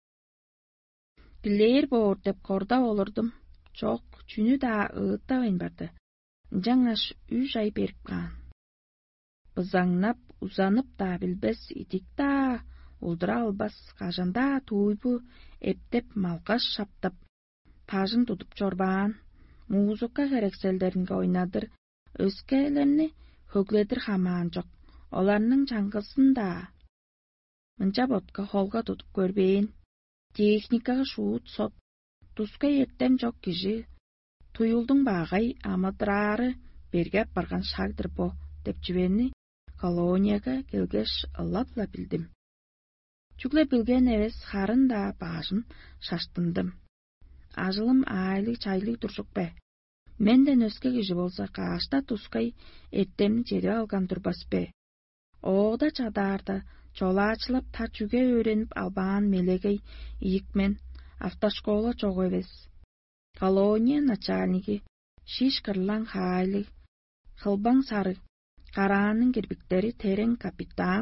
билээр боор деп кордоп олордум. Жок, чүнү да ыыттабайын барды. Жаңаш үч ай берип каан. Бызаңнап, узанып да билбес итик да улдура албас, кажанда туйбу эптеп малкаш шаптап, пажын тутуп чорбаан, музыка керекселдеринге ойнадыр, өскелерни хөгледир хамаан жок. Оларның чаңгысын да мынча ботка холга тутуп көрбейин. Техникага шуут сот. Туска эртем жок киши. Туюлдуң багай амадырары бергеп барган шагдыр бо деп жибени колонияга келгеш ыллапла билдим. Чүгле билген эбес харын да бажым шаштындым. Ажылым айлы чайлы туржук бе. Менден өскө киши болса каашта тускай эртемни жерип алган турбас бе. Оогда чадаарда чолаачылап та чүге өйрөнүп албаан мелегей ийикмен автошкола чогуу эбес. Колония начальниги шиш кырлаң хайлы, кылбаң сары, караанын кирпиктери терең капитан.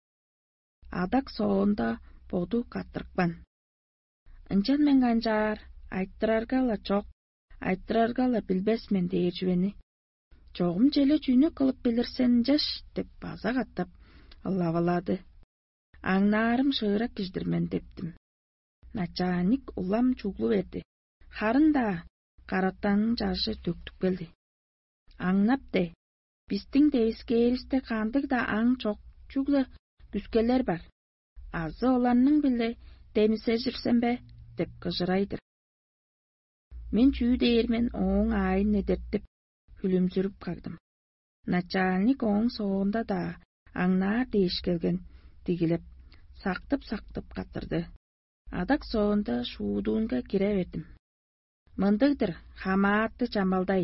Адак соонда боду каттыркпан. Ынчан мен канжаар, айттыраргала жок, айттыраргала билбесмен дээр жибени. Чогум желе чүйнү кылып билирсен жаш деп база каттап ыллабалады. Аңнаарым шыырак киждирмен дептим. Начальник улам чуглу берди. Харын да караттанын жашы төктүк келди. Аңнап де, биздин дебискээристе кандык да аң чок, чугле күскелер бар. Азы оларның биле демисе жүрсен бе, деп кыжырайдыр. Мен чүү дээрмен оң айын эдертип, күлүмсүрүп кагдым. Начальник оң соонда да аңнаар дээш келген, дигилеп, сактып-сактып каттырды. Адак соонда шуудуунга кире бердим. Мындыгдыр хамаатты жамалдай.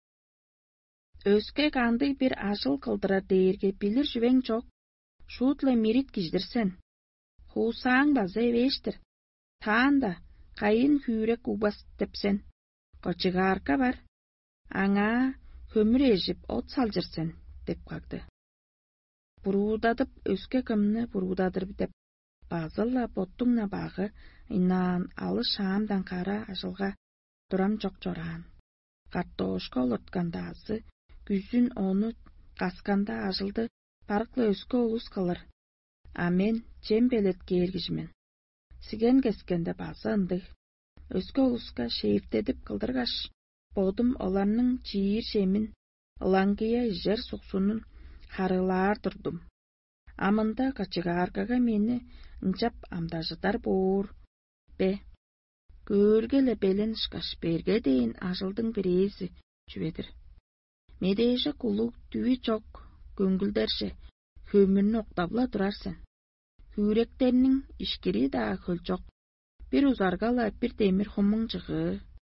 Өскө кандык бир ажыл кылдырар дээрге билир жүвең жок. Шуудла мирит киждирсен. Хуусаң базы эбештир. Таанда кайын хүрек убас тепсен. Кочугарка бар. Аңа көмүр ежип от салжырсен, деп кагды. Буруудадып өскө кымны буруудадыр деп базылла боттуңна багы инан алы шаамдан кара ажылга турам жок жораан. Картошка олортканда азы, күзүн ону касканда ажылды парыкла өскө улус кылыр. А мен жем белетке эргижимен. Сиген кескенде базы ындык. Өскө улуска шейиртедип кылдыргаш, бодум оларның чиир жемин, ылаңкыя жер суксунун харылаар турдум. Амында качыгааркага мени ынчап амдажыдар боор. Бе, көөргеле белен шкаш берге дейин ажылдың бирээси жүбедир. Медеже кулук түбү жок, көңүлдерше көмүрүнү октабыла турарсен. Хүректернин ишкири да көл жок. Бир узаргала бир темир хумуң жыгы.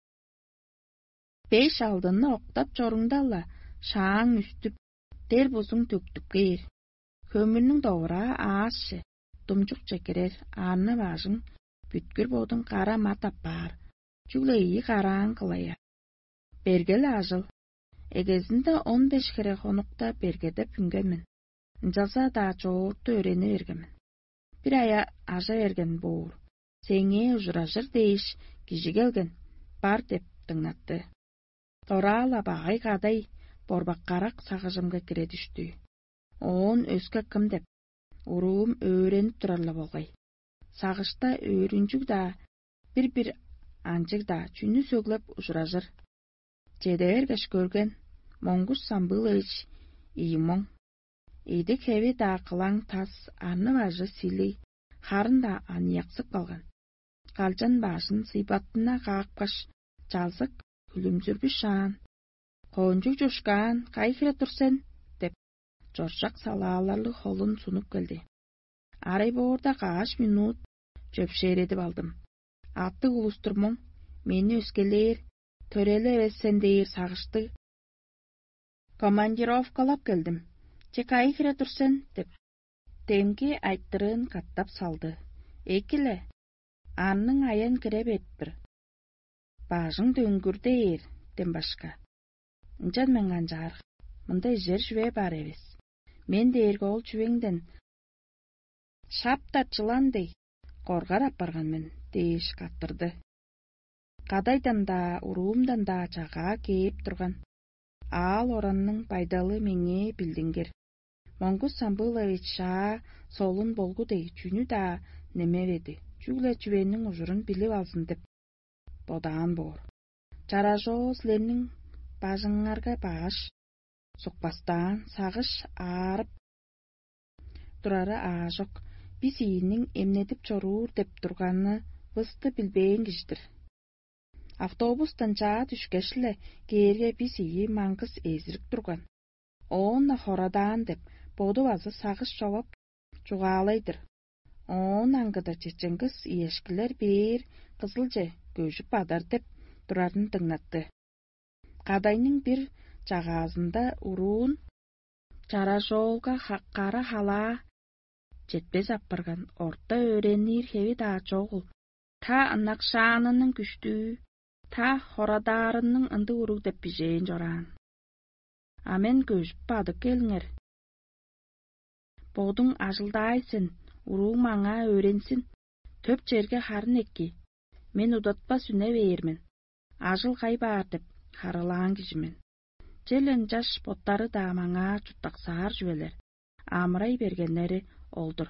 Беш алдыны октап жоруңдала, шааң үстүп, тер бузуң төктүп кээр. Көмүрүнүң доора аасшы, думжук чекерер, арны бажың, бүткүр бодуң кара матап бар. Жүглейи караң кылая. Бергеле ажыл. Эгезинде он беш кере хонукта бергеде пүнгөмүн. Жалса да жоорту өрени бергемин. Бир ая ажа берген боор. Сеңе ужуражыр дейиш кижи келген. Бар деп тыңнатты. Торала багай кадай борбаккарак сагыжымга кире түштү. Он өскө кым деп. Уруум өөренип турарла болгай. Сагышта өөрүнчүк да, бир-бир анчык да чүнү сөглөп ужуражыр. Жеде бергеш көрген Моңгуш Самбылович иймоң. Ийди хеви да кылаң тас арны бажы сили, харын да аньяксып калган. Калжан башын сыйбаттына каакпаш жалсык күлүмсүрбү шаан. Коонжук жушкан, кайхыра турсен, деп жоржак салааларлы холун сунуп келди. Арай боорда кааш минут жөпшередип алдым. Атты улустурмоң, мени өскелер, төреле эбессен дейир сагышты. Командировкалап келдим. Че кайхыра турсен, деп. Темки айттырын каттап салды. Экиле, анның аян кире бетпир. Бажың дөңгүр дейир, дем башка. Нчан мен канжар, мындай жер жүбе бар эбес. Мен дейирге ол жүбеңден шапта чыландый коргарап барганмын, дейиш каттырды. Кадайдан да, уруумдан да жага кээп турган. Аал оранның пайдалы меңе билдиңер. Моңгуш Самбылович шаа солун болгудей чүнү да немебеди. Жүгле жүбенин ужурун билип алсын деп бодаан боор. Жаражоо силернин бажыңарга баш сукпастан сагыш аарып турары аа жок. Биз ийинин эмнетип чоруур деп турганы бысты билбейин кишдир. Автобустан жаа түшкеш эле кээрге биз ийи маңгыс эзирип турган. Оонна хорадаан деп боду базы сагыш жобоп жугаалайдыр. Он аңгыда чеченгис иешкилер бээр кызыл же көжүп бадар деп турарын тыңнатты. Кадайнын бир жагаасында уруун жаражоолга кара халаа жетпес аппарган орто өренир хеви да чогул. Та Накшаанынын күчтүү, та хорадаарынын ынды урук деп бижээн жораан. Амен көжүп бадык келиңер. Бодуң ажылдайсın, уруң маңа өренсин. Төп жерге харын экки. Мен удатпа сүнө бээрмин. Ажыл кай бар деп харылаан кишимен. Желен жаш боттары да маңа чуттаксаар жүбелер. Амырай бергенleri олдур.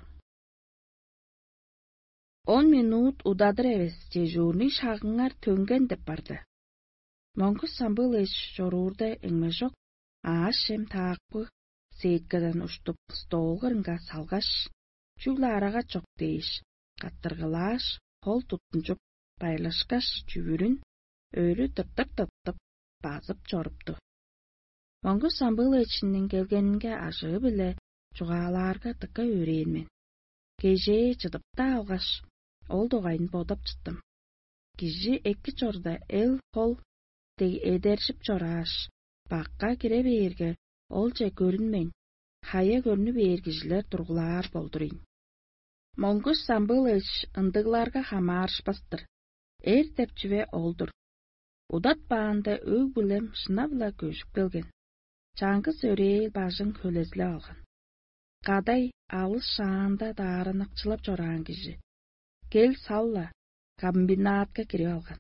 Он минут удадыр эбес, дежурный шагыңар төнген деп барды. Моңгуш Самбылович жоруурда эңме жок. Аашем таакпы сейткадан уштуп столгырынга салгаш, жүгле арага жок дейиш, каттыргылааш, кол тутунчуп байлашкаш жүбүрүн өрү тыптыр-тыптып базып жорупту. Моңгуш Самбыловичтин келгенинге ажыы биле жугаалаарга тыка өрөөнмүн. Кеже чыдып да алгаш, ол доғайын бодап чыттым. Кижи эки чорда эл кол теги эдершип чораш. Бакка кире бээрге ол же көрүнмөйн. Хая көрүнүп бээр кишилер тургулаар болдурин. Монгуш Самбылыч ындыгларга хамаарышпастыр. Эр тепчүбе олдур. Удат баанда өг билем шынабла көшүп келген. Чаңгыс өрейл бажың хөлезле алган. Кадай алыс шаанда даарынакчылап чораан киши. Кел салла, комбинатка кирип алган.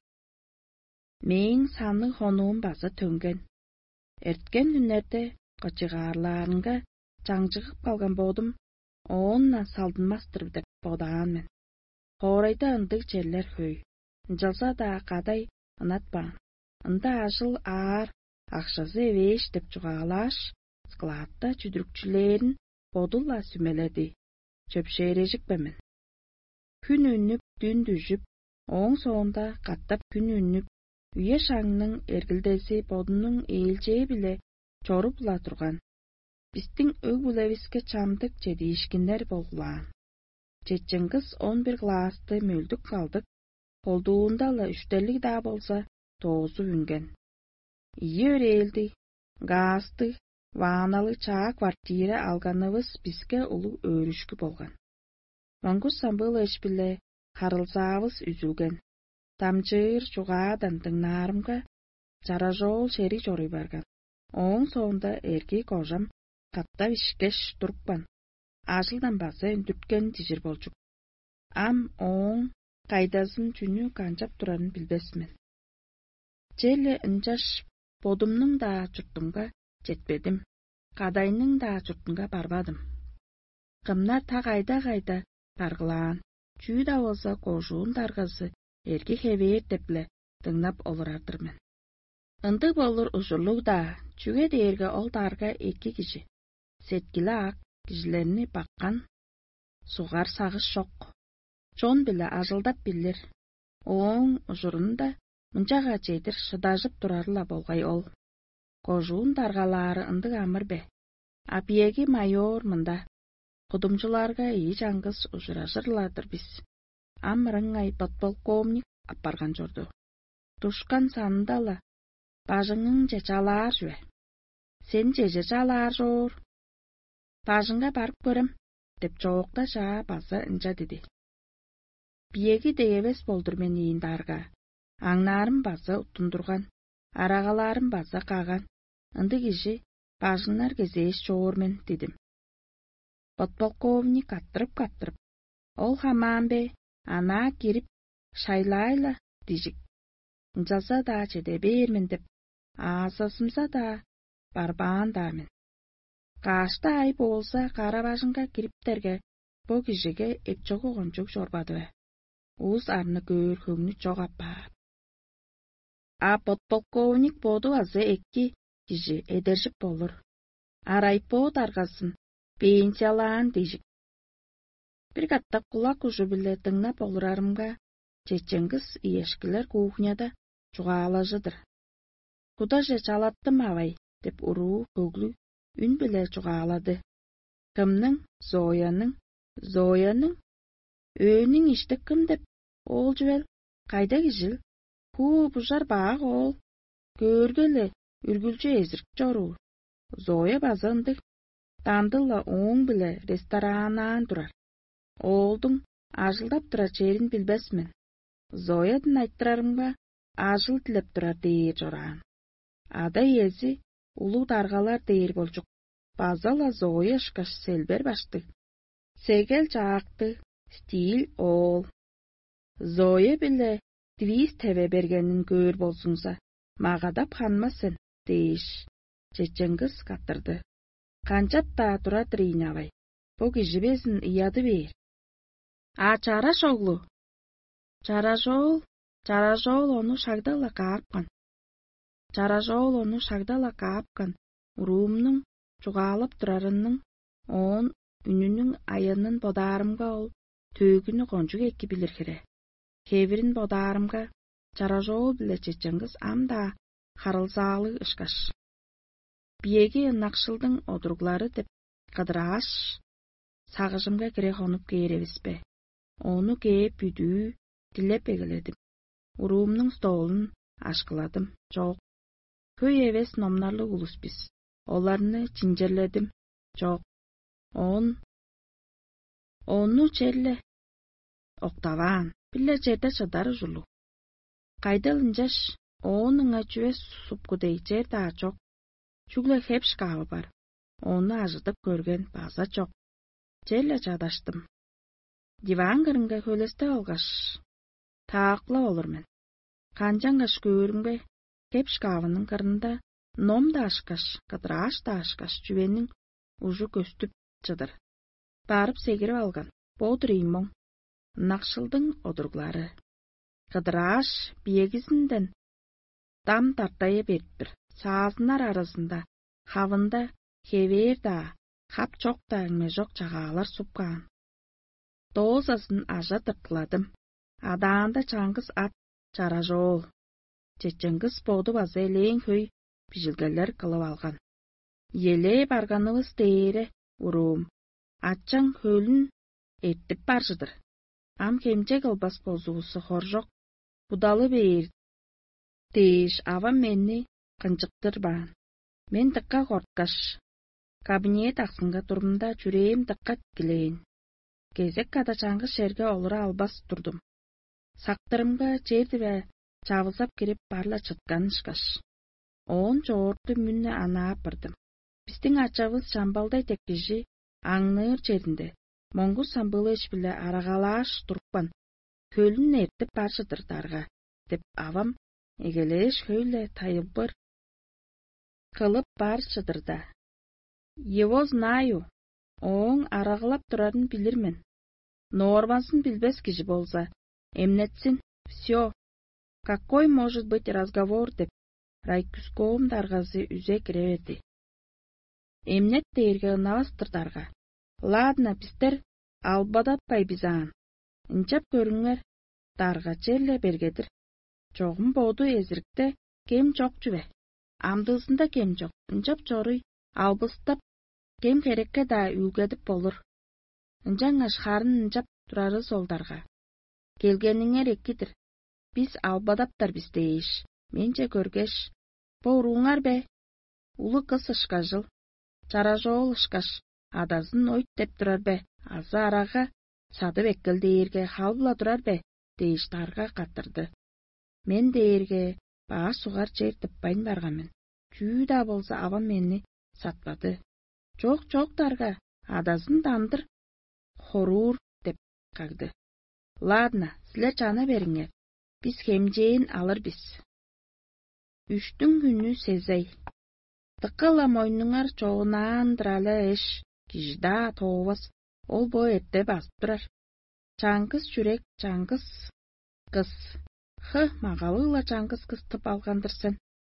Мен саны хонуун базы төнген. Эрткен күннерде кочугаарларынга жаңжыгып калган бодум, оонна салдынмастыр деп бодаан мен. Хоорайда ындык жерлер хөй. Жалса да кадай ынатпаан. Ында ажыл аар, акчасы эбеш деп чугаалаш, складта чүдүрүкчүлерин бодулла сүмеледи. Чөпшээрежикпемин. Күн үнүп, түн дүжүп, оң соонда каттап күн үнүп, үйе шаңның эргилдеси бодунун ээлжээ биле чорупла турган. Биздин өг булебиске чамдык же дейишкиндер болгулаан. Чечен кыз он бир классты мөлдүк калдык, колдуундала үчтөлүк да болса тоозу үнген. Ийи өрээлди, газды, ваналы чаа квартира алганыбыз бизге улуу өөрүшкү болгон. Монгуш Самбылыч биле карылсаабыз үзүлген. Тамчыр чугаадан тыңнаарымга жара жол шери жорой барган. Оң соонда эрки кожам каттап ишкеш туруппан. Ажылдан басы үндүрткен тижир болчук. Ам оң кайдасын чүнү канчап турарын билбесмин. Желе ынчаш бодумнун да чуртумга жетпедим. Кадайнын да чуртунга барбадым. Кымнар та кайда кайда таргылаан. Чүү да болса кожуун даргасы эрки хебээр деп эле тыңнап олурардырмын. Ындык болур ушурлук да, чүгө дээрге ол дарга эки киши. Сеткиле ак кишилерини баккан сугар сагыш жок. Чон биле ажылдап билер. Оң ушурунда мынчага чейдир шыдажып турарла болгай ол. Кожуун даргалаары ындык амырбе. Апиеги майор мында. Кудумчуларга ии жаңгыз ушурашырладыр биз. Амырыңай подполковник аппарган жорду. Тушкан сандала. Бажыңың же жалаар жүбе. Сен же же жалаар жоор. Бажыңга барып көрөм, деп жоокта жаа базы ынча деди. Биеги дегебес болдур мен ийин дарга. Аңнарым базы уттундурган. Арагаларым базы каган. Ынды киши бажыңнар кезеш жоор мен дедим. Подполковник каттырып-каттырып. Ол хамаан бе, ана кирип шайлайла дижик. Жалса да чеде бермен деп, аасасымса да барбаан да мен. Кашта ай болса кара бажыңга кириптерге бу кишиге эпчогу кончук жорбадыбы. Уус арны көөр хөңнү жок аппа. А подполковник боду азы эки киши эдершип болур. Арайпо даргасын пенсиялаан дижик. Бир каттап кулак ужу биле тыңнап олурарымга чечен кыз иешкилер кухняда чугаалажыдыр. Куда же чалаттым абай деп уруу көглү үн биле чугаалады. Кымның? Зояның. Зояның? Өөнүң иште кым деп ол жүбел. Кайда кижил? Ху бужар baag ол. Көргөле үргүлчү эзирк жоруу. Зоя базындык. Тандыла оң биле ресторанаан турар. Олдуң ажылдап тура черин билбесмин. Зоядын айттырарымга ажыл тилеп турар дээр жораан. Ада ези улуу даргалар дээр болчук. Базала Зоя шкаш селбер башты. Сегел жаакты, стиль ол. Зоя биле твист тебе бергенин көр болсунса, магадап ханмасын, дейиш. Чечен кыз каттырды. Канчап та тура трийнабай. Бу киши безин ыяды бээр. А чара шоглу. Чара жол, чара жол ону шагдала каапкан. Чара жол ону шагдала каапкан. Уруумнун чугаалап турарынын, оон үнүнүн айынын бодаарымга ол төөгүнү кончук эки билир хере. Хебирин бодаарымга чара жол биле чечен кыз амда харылсаалы ышкаш. Биеги ынакшылдың одурглары деп кыдырааш, сагышымга кире конуп кээребизбе. Onu kээп бүдүү тилеп эгеледим. Уруумнун столун ашкыладым. Жок. Көй эбес номнарлык улус биз. Оларны чинжерледим. Жок. Он Ону челле октаваан. Билле жерде чыдар жулу. Кайдалынжаш онуңа чүве супкудей жер да жок. Чүгле хеп шкабы бар. Onu ажытып көрген база жок. Желе жадаштым. Диван кырынга хөлесте алгаш. Таакла olur мен. Канжаңгаш көрүңбе, хеп шкабынын кырында ном да ашкаш, кыдыраш да ашкаш чүвенин ужу көстүп чыдыр. Барып сегирип алган. Бодур иймоң. Накшылдың одурглары. Кыдыраш биегизинден дам тартая бериппир. Саазынар арасында, хавында хевер да, хап чок да әңме жок чагаалар супкаан. Доозасын ажа тыртыладым. Адаанда чаңгыз ат чара жол. Чечеңгіз боду базы элең хөй пижилгелер кылып алган. Еле барганыбыз тээре уруум. Атчаң хөлүн эртип баржыдыр. Ам кемче кылбас бозуусу хор жок. Будалы бейир. Тейиш авам менни кынчыктырбаан. Мен тыкка корткаш. Кабинет аксынга турумда чүрээм тыкка тикилейин. Кезек када чаңгыз жерге олура албас турдум. Сактырымга жердибе чабылсап кирип барла чытканышкаш. Он жоорту мүнне анаа бардым. Биздин ачабыз шамбалдай теккижи аңныр жеринде. Моңгу самбылыш биле арагалаш туруппан. Хөлүн эртип баржыдыр дарга. Деп авам эгелеш хөйле тайылбыр кылып барчыдыр да. Его знаю. Оң арагылап турарын билирмен. Нормасын билбес киши болса, эмнетсин, всё. Какой может быть разговор деп, райкүскоом даргазы үзе кире берди. Эмнет дейирге ынабастыр дарга. Ладно, биздер албадатпай бизаан. Инчап көрүңөр, дарга челле бергедир. Чогум боду эзирикте кем жок жүбе. Амдыысында кем жок. Инчап жоруй, албыстап, кем керекке да үлгедип болур. Инжаңаш харын инчап турары солдарга. Келгениңер экидир. Биз албадаптар биз дейиш. Менче көргеш. Боруңар бе. Улы кыз ышкажыл. Чара жол ышкаш. Адазын ойт деп турар бе. Азы арага сады беккел дейирге халбыла турар бе. Дейиш тарга каттырды. Мен дейирге баа сугар жер тыппайын баргамен. Чүү да болса авам мени сатпады. Жок жок дарга. Адазын дандыр. Хорур деп кагды. Ладно, силер жана бериңер. Биз хемжейин алыр биз. Үштүн күнү сезей. Тыкыла мойнуңар чоунаандыралы эш. Кижда тообас. Ол бой этте басып турар. Чаңгыз жүрек, чаңгыз кыз. Хы, магалыла чаңгыз кыз тып алгандырсың.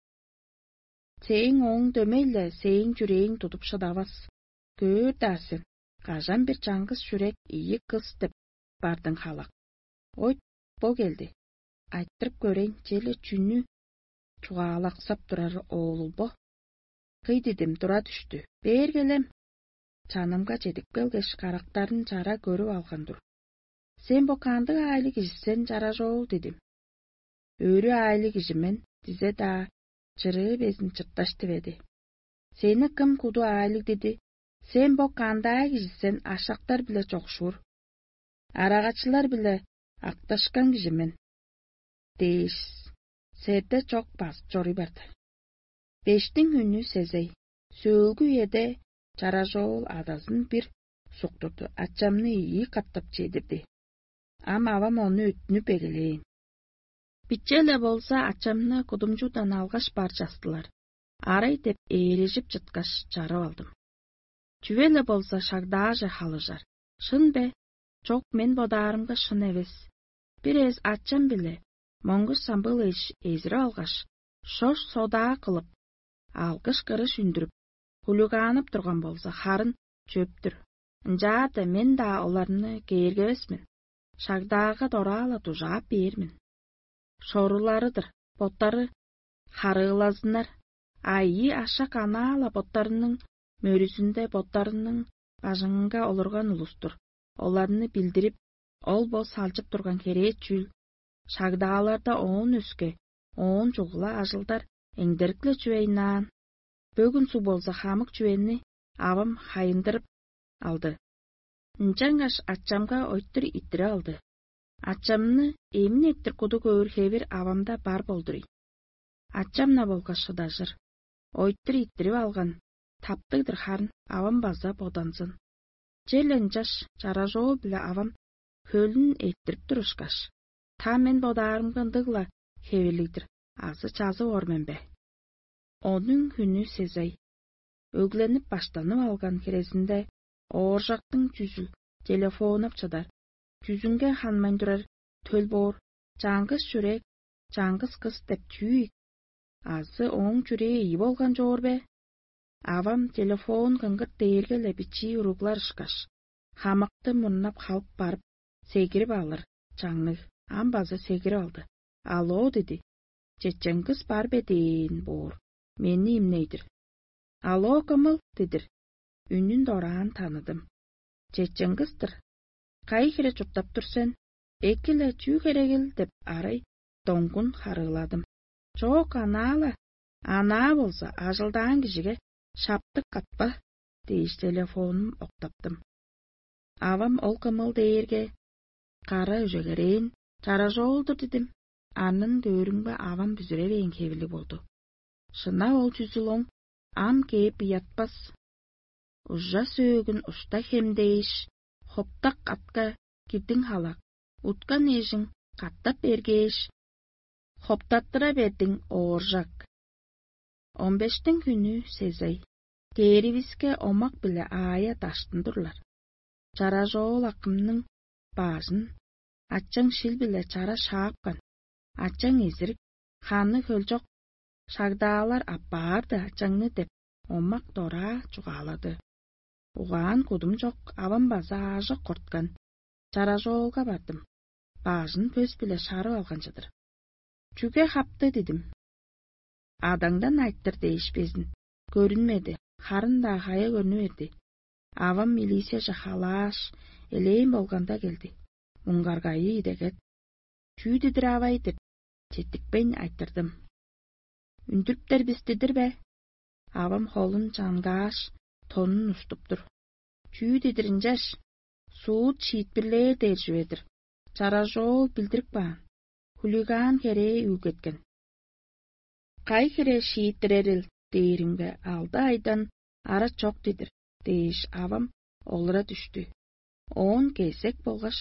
Сең оң дөмейле, сең жүрейин тутуп шыдабас. Көр дасың. Кажан бир чаңгыз жүрек ийи кыз деп бардың халак. Ой, бо келди. Айттырып көрейин, желе чүнү чугаалаксап турар оолубо. Кый дедим, тура түштү. Бер келем. Чанымга жетип келгеш карактарын жара көрүп алгандыр. Сен бо кандык айлы кишисен жара жол дедим. Өрү айлы кишимен дизе да чырыы безин чытташты беди. Сени кым куду айлы деди. Сен бо кандай кишисен ашактар биле чокшур. Арагачылар биле акташкан кишимен. Дейиш. Серде чок бас жори берди. Бештин күнү сезей. Сөөлгү эде жара жол адазын бир суктурду. Ачамны ийи каттап жедирди. Ам авам ону өтүнүп эгелейин. Бичеле болса ачамны кудумжудан алгаш бар жастылар. Арай деп ээрежип жыткаш жарып алдым. Чүвеле болса шагдаже халыжар. Шын бе? Чок мен бодарымга шын эбес. Бир эз ачам биле, моңгуз самбыл иш эзире алгаш, шош сода кылып, алгыш кырыш үндүрүп, хулуганып турган болса харын чөптүр. Нжааты мен да оларны кейиргебесмин. Шагдага дорала тужаап бермин. Шоруларыдыр, боттары харыылазынар. Айы ашак анаала боттарынын мөрүсүндө боттарынын бажыңынга олорган улустур. Оларны билдирип, Ол бол салжып турган керээт чүл. Шагдааларда оон өске, оон жугула ажылдар эңдеркле чүвейнаан. Бөгүн су болса хамык чүвенни авам хайындырып алды. Нчангаш аччамга ойттур иттире алды. Аччамны эмин эттир куду көөр хебир авамда бар болдуруй. Аччамна болка шыдажыр. Ойттур иттирип алган. Таптыгдыр харын авам база бодансын. Желен жаш жаражоо биле авам хөлүн эттирип турушкаш. Та мен бодаарымгындыгла хебилигдир. Азы чазы орменбе. Онун күнү сезей. Өгленип баштанып алган кересинде ооржактын жүзүл телефонуп чадар. Жүзүнгө ханмайн турар төл боор, жаңгыз жүрек, жаңгыз кыз деп түйик. Азы оң жүрээ iyi болган жоорбе. Авам телефон кыңгыт дээргеле бичи уругларышкаш. Хамакты мурнап халып барып, сегирип алыр. Жаңнык, амбазы сегирип алды. Алло, деди. Чечен кыз бар бедейин боор. Мени имнейдир. Алло, кымыл, дедир. Үнүн дораан таныдым. Чечен кыздыр. Кай хире чуртап турсен? Экиле чүү керегил деп арай доңгун харыладым. Жок, анаала. Ана болса ажылдаан кишиге шаптык катпа, дейиш телефонум октаптым. Авам ол кымыл дээрге кара үжөгерейин жаражоолдур дедим. Анын көрүңбө авам бүзүребейин кебили болду. Шына ол жүзүлоң ам кээп ятпас. Ужа сөөгүн уста хемдейиш, хоптак атка кирдиң халак, уткан эжиң каттап бергейиш, хоптаттыра бердиң ооржак. он бештин күнү сезей. Керибиске омак биле аая таштындырлар. Жаражоол акымның баажын, ачаң шил биле чара шаапкан. Ачаң эзирик, ханы хөлжок, шагдаалар аппаарды ачаңны деп омак дора чугаалады. Угаан кудум жок, авам база ажы корткан. Жаражоолга бардым. Баажын пөс биле шарып алган жадыр. Чүге хапты дедим. Адаңдан айттыр дейишпесин. Көрүнмеди. Харын да хая көрүнү берди. Авам милиция жахалааш, элейин болганда келди. Унгаргайы идегет. Чүү дедир авай деп тетикпен айттырдым. Үндүрүптер бистидир бе? Авам холун жангааш, тонун уступтур. Чүү дедирин жаш? Суут шиитпирлер дээр жүбедир. Жаражоол билдирип баан. Хулиган керээ үгеткен. Кай кере шииттирерил дейримге алды айдан ара чок дедир. Дейиш авам олура түштү. Он кесек болгаш.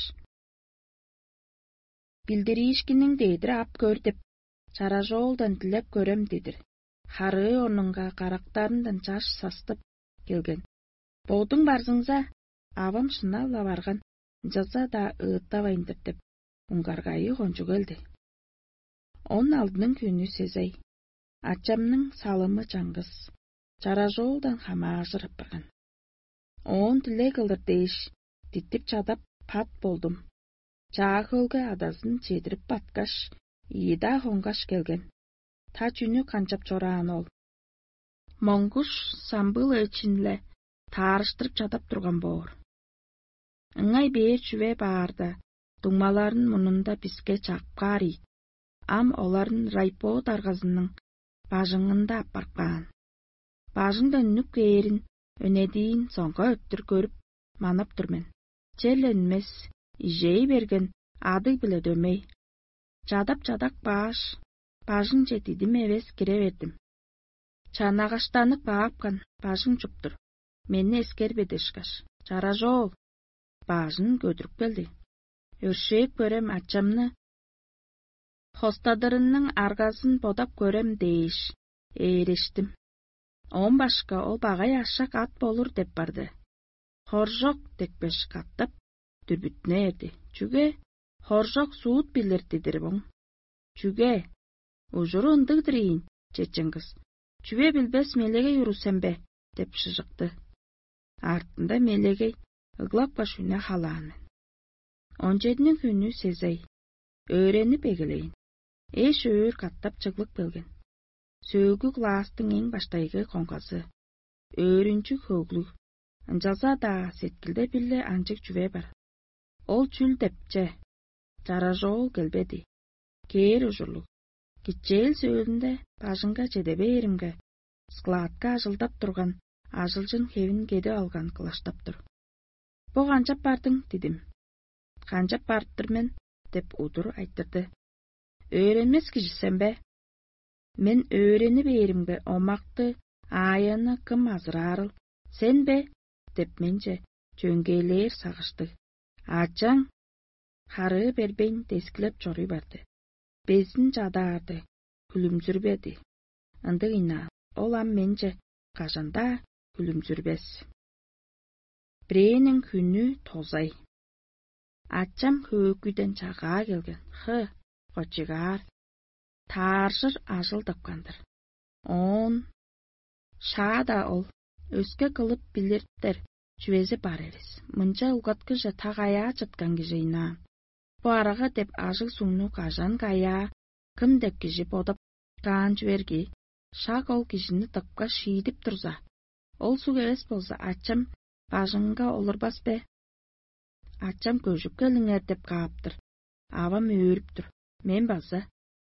Билдиришкинин дейдир ап көр деп. Жаражоолдан тилеп көрөм дедир. Хары орнунга карактарындан жаш састып келген. Болдуң барзыңза, авам шынала барган. Жаза да ыыттабайындыр деп. Унгаргайы кончу келди. Он алдынын күнү сезей. Ачамның салымы жаңгыз. Жаражоолдан хамаажырып барган. Он тиле кылдыр дейиш. Диттип чадап пат болдум. Жаа хөлгө адасын чедирип баткаш, ийда хонгаш келген. Та жүнү канчап чораан ол. Моңгуш самбыл ичинле таарыштырып чадап турган боор. Ыңай бээр чүве баарда, дуңмаларын мунунда бизге чаккари. Ам оларын райпо даргазынын бажыңында апаркаан. Бажыңда нүк кээрин өнедиин соңго өттүр көрүп манап турмен. Челенмес, ижей берген ады биле дөмей. Жадап жадак бааш, бажың жетидим эвес кире бердим. Чанагаштанып баапкан бажың чуптур. Мени эскербедишкаш. Жаражоол. Бажың көдүрүп келди. Өршөөп көрөм ачамны. Хостадырынның аргасын бодап көрөм дейиш. Ээрештим. Он башка ол багай ашак ат болур деп барды. Хоржок текпеш каттап дүрбүтүнө эрди. Чүге? Хоржок суут билер дедир боң. Чүге? Ужуру ындыгдырыйын, чечен кыз. Чүбе билбес мелегей урусембе, деп шыжыкты. Артында мелегей ыглап башуна халаанын. Он жетинин күнү сезей. Өөренип эгелейин. Эш өөр каттап чыглык белген. Сөөгү класстын эң баштайгы коңгасы. Өөрүнчү хөглү. Жаза да сеткилде биле анчык жүбе бар. Ол чүл депче. Жара жол келбеди. Кээр ужурлук. Кичел сөөлүндө бажыңга жеде беримге. Складка ажылдап турган, ажылжын хевин кеде алган кылаштаптыр. Бо канчап бардың, дедим. Канчап бардырмен, деп удур айттырды. Öğrenmez kişisen be. Men öğreni berimge omakты ayını kım azırarıl. Sen be, dep mence çöngeyler sağıştı. Açaң, harı berbeyn deskilep çoruy bardı. Bezin jadardı, külümsürbedi. Indı ina, olam mence kažanda külümsürbes. Birenin күнү тозай. Açam hööküden çağa gelgen. Hı. Koçigar, tarşır ажыл tapkandır. On, şada ol, öske kılıp bilirttir, cüvezi bar eris. Mınca ugatkıja tağaya çıtkan gijeyna. Bu araga dep ажыл sunu kajan gaya, kım dep giji bodap kan cüvergi, şak ol gijini tapka şiidip turza. Ol su geves bolsa açam, bajınga olur bas be. Açam köjüp gelinger dep kaptır. Avam öğürüptür. Men basa.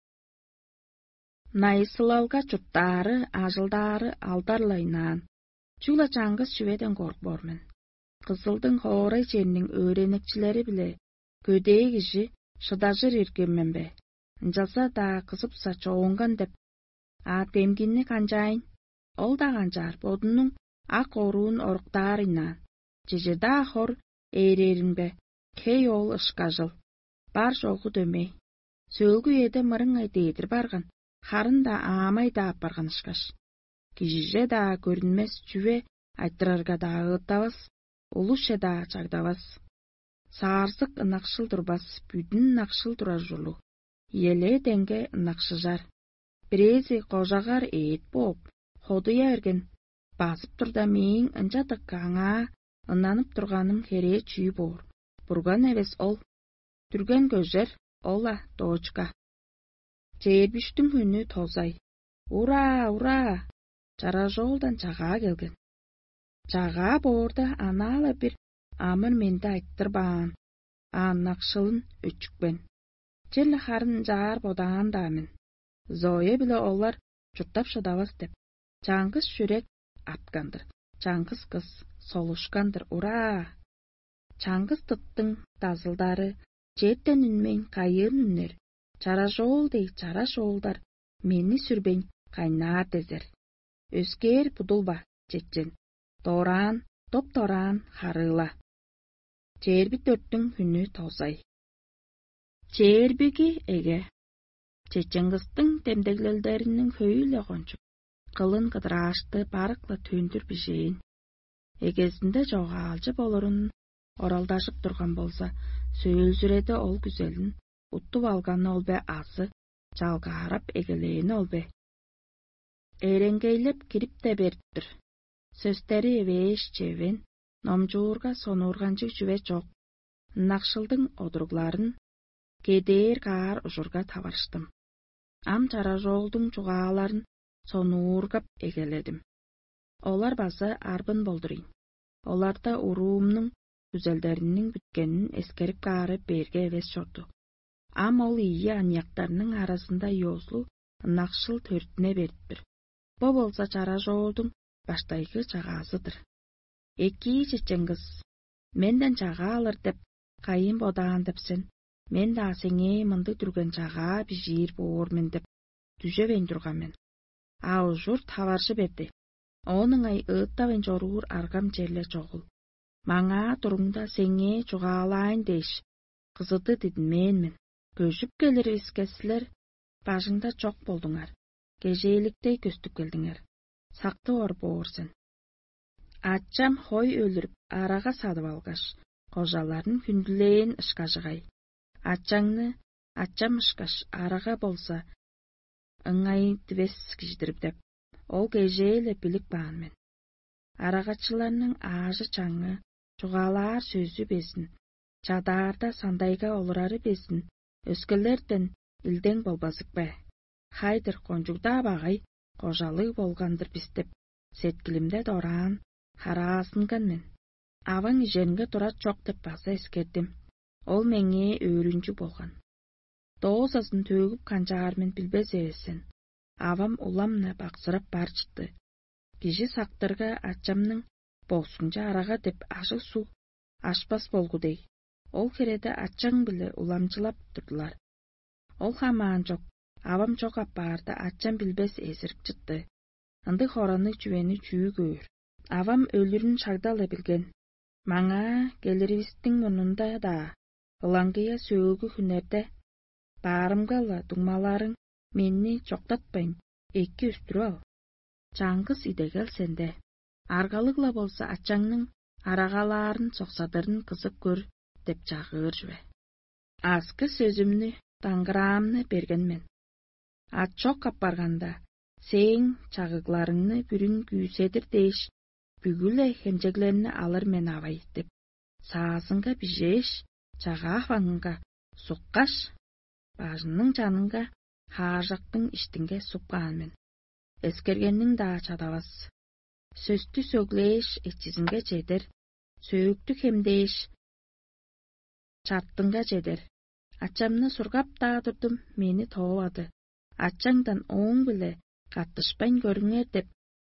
Найсылалга чуттары, ажылдары алдарлайнан. Чула чаңгыз шүведен коркбормен. Кызылдың хорай жерінің öğrenekçileri bile ködey kişi şıdajır erkenmen be. Njasa da kızıpsa çoğungan dep. A temginni kanjayın. Ol da kanjar bodunun ak oruun oruktarıynan. Jejeda hor eğrerin be. Key ol ışkajıl. Bar жоғы дөмей. Сөлгü еді мырыңай дейдір барған, харын да амай да апарған ышкаш. Кижиже да көрінмес жүве айттырарға да ағыттавас, улуше да чагдавас. Саарсық ынақшыл тұрбас, бүдін нақшыл тұрар жолу. Еле денге ынақшыжар. Бірezi қожағар ет боп, ходуя ерген. Басып тұрда мейін ынжатық қаңа, ынанып тұрғаным хере чүй бор. Бұрған әвес ол. Түрген көжер, ола, точка. Жербіштің күні тозай. Ура, ура! Жара жолдан чаға келген. Чаға борда аналы бір амыр менді айттырбан. Аннақшылын өчікпен. Жерлі қарын жар бодан дамын. Зоя біле олар жұттап шыдавас деп. Чаңғыз жүрек аткандыр. Чаңғыз қыз солушкандыр. Ура! Чаңғыз тұттың тазылдары. Жеттен үнмен қайын үннер. Жара жол дей жара жолдар. Мені сүрбен қайнар дезер. Өскер бұдылба жетжен. Доран, топ-торан харыла. Жерби төрттің күні тозай. Жербігі еге. Чеченгістің темдеглелдерінің хөйлі қончу. Қылын қыдырашты барықла төндір бішейін. Егесінде жоға алжы болырын. Оралдашып тұрған болса, сөйлзүреде ол güzelін, ұттып алғаны ол бе асы, жалға арап егелейін ол бе. Эренгейлеп кирип те бериптир. Сөстери эвеш чевен, номжуурга сонуурганчык жүве жок. Нақшылдың одуругларын кедер каар ужурга табарыштым. Ам жара жолдың жугааларын сонуургап эгеледим. Олар басы арбын болдурин. Оларда уруумнун güzellerinin bütkенин эскерип каары берге эвес жорду. Ам ол ийи аньяктарының арасында йозлу нақшыл төртіне бериптир. Бо болса жара жолдың баштайгы жагаасыдыр. Эки чечеңгіз, менден жага алыр деп, кайын бодаан депсен, мен да сеңе мынды түрген жага бижир боормен деп, түжөбен турганмен. Ау журт хабаршы берди. Оның ай ыттабен жоруур аргам жерле жогул. Маңа турыңда сеңе жугаалайын дейш. Кызыды дедин менмин. Көжүп келер искесилер, бажыңда жок болдуңар. Кежейликтей көстүп келдиңер. Сакты ор боорсен. Атчам хой өлүрүп арага садып алгаш, кожаларын күндүлейин ышкажыгай. Атчаңны, атчам ышкаш арага болса, ыңай твес киждирип деп, ол кежейле билик баанмен. Арагачыларның ажы чаңы, жугалар сөзү безин, чадаарда сандайга олурары безин, өскелерден илден болбазык бе. Хайдыр конжугда багай, кожалык болгандыр биздеп, сеткилимде доран, хараасынганмен. Аваң иженге турат жок деп баса эскердим. Ол меңе өрүнчү болгон. Доосасын төгүп канчаар мен билбес эбесин. Авам уламна баксырап барчытты. Киши сактырга ачамның болсунча арага деп ашык суу ашпас болгудей. Ол кереде ачаң биле уламчылап турдулар. Ол хамаан жок. Авам жок аппаарда ачам билбес эсирип чыкты. Ынды хороны чүвени чүүгөр. Авам өлүрүн шагдала билген. Маңа келерибиздин мурнунда да ылаңгыя сөөгү хүнерде баарымгала дуңмаларың менни жоктатпайын. Эки үстүрүп ал. Чаңгыс идегел сенде. Аргалыгла болса ачаңның арагалаарын соксадырын кызып көр деп чагыр жүбе. Аскы сөзүмнү таңгыраамны берген-мен. Ат чок аппарганда сең чагыгларыңны бүрүн күүседир дейш, бүгүле хемжеглемни алыр мен абай деп. Саасынга бижеш, чага ахваңга суккаш, бажынның жанынга хааржактың иштинге суккаан мен. Эскергеннің да чадабас. Сөстү сөглеш этчизинге жедер, сөөктү хемдеш чаттынга жедер. Ачамны сургап да турдум, мени тообады. Ачаңдан оң биле каттышпайн көрүңөр деп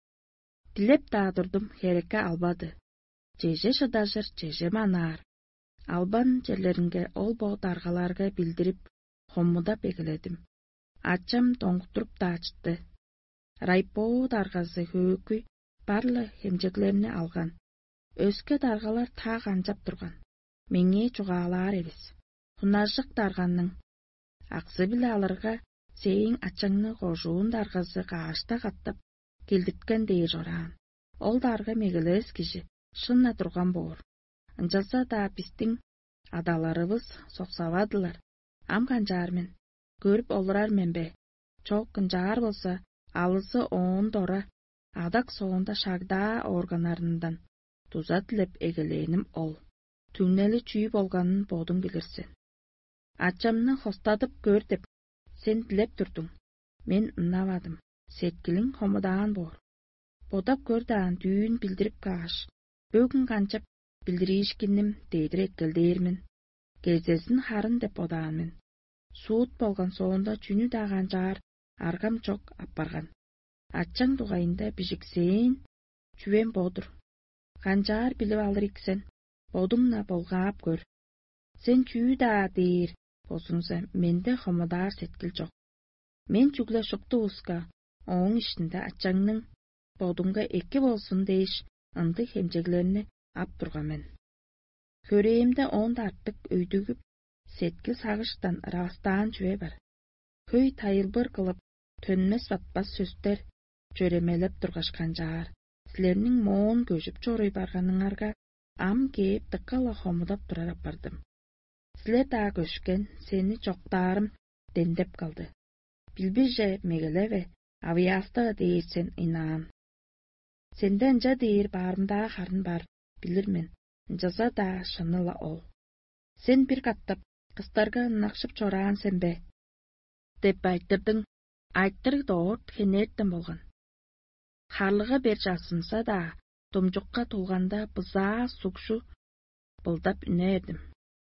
тилеп да турдум, херекке албады. Жеже шыдажыр, жеже манаар. Албан жерлеринге ол богут аргаларга билдирип, хоммудап эгеледим. Ачам тоңктуруп да ачты. Райпоо даргасы хөөкү барлы хемжеглерини алган. Өскө даргалар та канжап турган. Меңе чугаалаар эбиз. Хунажык дарганның аксы биле алырга сең ачаңны кожуун даргасы каашта каттап келдирткен дей жораан. Ол дарга мегелес киши шынна турган боор. Ынжалса да биздин адаларыбыз соксабадылар. Ам канжаар мен. Көрүп олурар менбе. Чок кынжаар болса алысы оон дора, адак соонда шагда органарындан туза тилеп эгелeenim ол. Түңнели чүй болганын бодуң билирсин. Ачамны хостадып көр деп сен тилеп турдуң. Мен ынабадым. Сеткилиң хомудаан боор. Бодап көр даан дүүн билдирип кааш. Бөгүн канчап билдиришкиним дейдир эккелдээрмин. Кезесин харын деп бодаанмын. Суут болгон соонда чүнү да канчаар аргам чок аппарган. Ачаң дугайында бижиксейин чүвен бодур. Канчаар билип алыр иксен, бодуңна болгаап көр. Сен чүү да дейир болсуңса, менде хомудаар сеткил жок. Мен чүгле шукту уска, оң ишинде ачаңның бодуңга эки болсун дейиш, ынды хемжеглерини ап тургамен. Көрээимде оон артык өйдүгүп, сеткил сагыштан ырабастаан чүве бар. Көй тайылбыр кылып, төнмес батпас сөздөр жөремелеп тургаш канжаар. Силернин моон көжүп чоруй барганыңарга ам кээп дыккала хомудап турар апардым. Силер да көшкен, сени жоктаарым дендеп калды. Билбиже мегелеве, авиастыгы дейирсен инаан. Сенден жа дейир баарымда харын бар, билирмен. Жаза да шыныла ол. Сен бир каттап кыстарга накшып чораан сенбе? Деп айттырдың. Айттыр доорт хенерттен болгон. Харлыга бер жасымса да, домжукка тулганда бызаа сукшу былдап үнердим.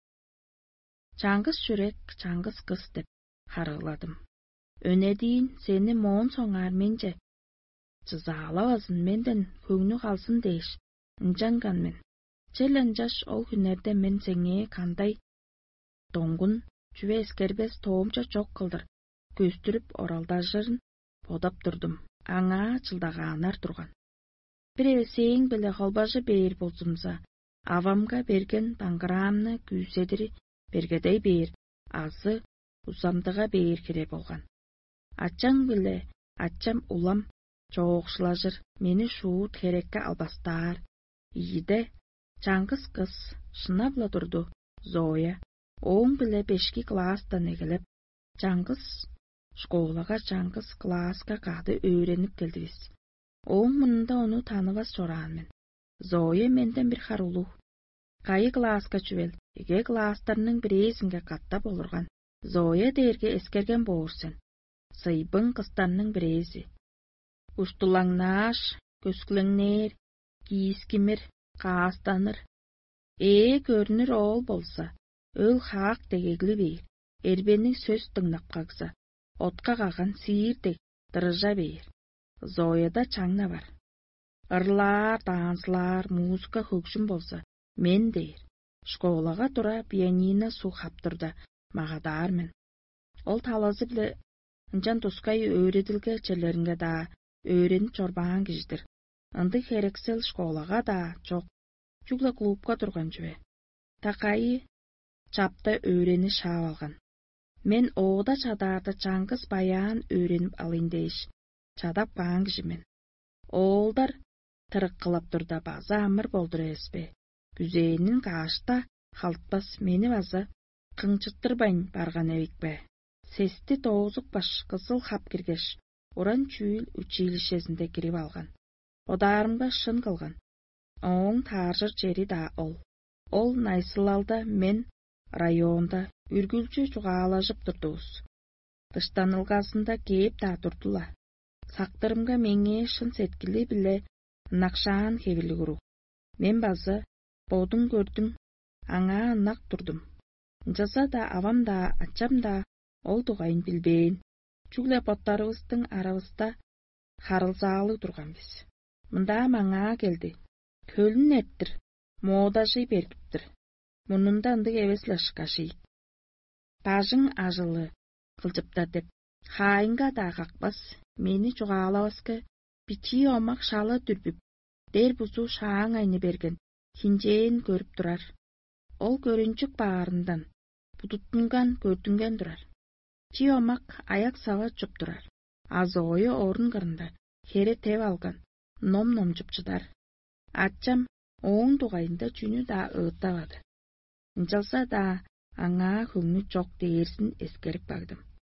Чаңгыс жүрек, чаңгыс кыз деп харыгладым. Өнедийин сени моон соңаар менже. Чызаалабасын менден көңнү калсын дейиш. Инжанган мен. Челен жаш ол күнерде мен сеңе кандай доңгун чүве эскербес тоомча чок кылдыр. Көстүрүп оралдажырын бодап турдум. Аңа чылдагаанар турган. Бире сең биле холбажы бээр болсумса, авамга берген таңгыраамны күүседири бергедей бээр, азы усамдыга бээр кере болган. Ачаң биле, ачам улам жоокшулажыр, мени шуут херекке албастаар. Ийиде чаңгыс кыз шынабла турду, Зоя. Оң биле бешки класстан эгелеп, чаңгыс школага чаңгыс класска кады өйренип келдибиз. Оң мында ону таныбас чораан мен. Зоя менден бир харулуу. Кайы класска чүвел, эге класстарынын бирээсинге каттап олурган. Зоя дээрге эскерген боорсен. Сыйбын кыздарынын бирээси. Уштулаңнааш, көскүлөңнээр, кийискимир, каастаныр. Ээ көрүнүр ол болса, Өл хаак дегегли бейір. Эрбенің сөз тыңнап қағза. Отқа қаған сиірдек дырыжа бейір. Зояда чаңна бар. Ырлар, данслар, музыка хөгжім болса, мен дейір. Школаға тұра пианино су хаптырда, мағадармын. Ол талазы біле, înчан тускай өйретілге челерінге да, өйреніп чорбаан киждір. Ынды херексел школаға да, жоқ. Чугла клубқа тұрған жүве. Тақайы чапта өйрені шав алған. Мен оғда чадарды чаңғыз баян өйреніп алын дейш. Чадап баан кижімен. Олдар тырық қылап тұрда база амыр болдыр еспе. Күзейінің қашта қалтпас мені база қыңчыттырбайн барған әвекпе. Сесті тоғызық баш қызыл хап кіргеш. Оран чүйіл училищесінде кіріп алған. Одарымға шын қылған. Оң таржыр жері да ол. Ол найсылалда мен районда үргілчі жұғалажып тұрдуыз. Дыштанылғасында кейіп да тұрдыла. Сақтырымға менге шын сеткілі біле нақшаан хевілі құру. Мен базы бодың көрдің, аңа нақ тұрдым. Жаса да авам да ачам да ол тұғайын білбейін. Чүгле боттарығыстың арабыста харылзалы тұрған біз. Мұнда маңа келді. Көлін еттір, модажы бергіптір. Мұнында ындық евеслаш қашиық. Бажың ажылы қылжыпта деп, хайынға да қақпас, мені жұғалауасқы, бічи омақ шалы дүрбіп, дер бұзу шаң айны берген, хинжейін көріп тұрар. Ол көрінчік бағарындан, бұдыттынған көрдінген тұрар. Чи омақ аяқ сава жұп тұрар. Азы ойы орын қырында, хері тев алған, ном-ном жұпчыдар. Атчам оң туғайында жүні да ұғыттавады. Жалса да аңа хүңні жоқ дейерсін ескеріп багдым.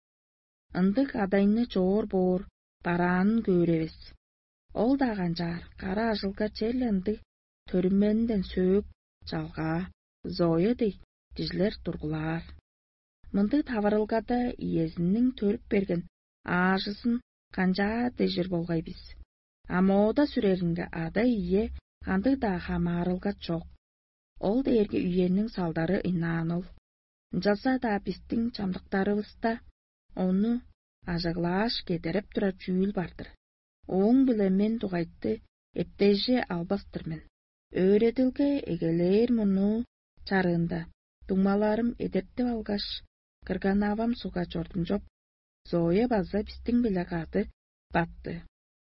Ындық адайны жор бор, баранын көревес. Ол даған жар, қара ажылға чел ындық төрімменден сөк, жалға, зойы дей, дижлер тұрғылар. Мындық таварылғада иезінің төріп берген ажысын қанжа дежір болғай біз. Амода сүрерінгі ада ие қандық да хамарылға жоқ. Ол дерге үйенің салдары инаныл. Жалса да біздің чамдықтарыбызда оны ажығлаш кетеріп тұра жүйіл бардыр. Оң білемен туғайтты эптеже албастырмен. Өйретілге егелер мұны чарында. Думаларым едепті алғаш, кырган авам суға жордым жоп. Зоя база біздің біле қады батты.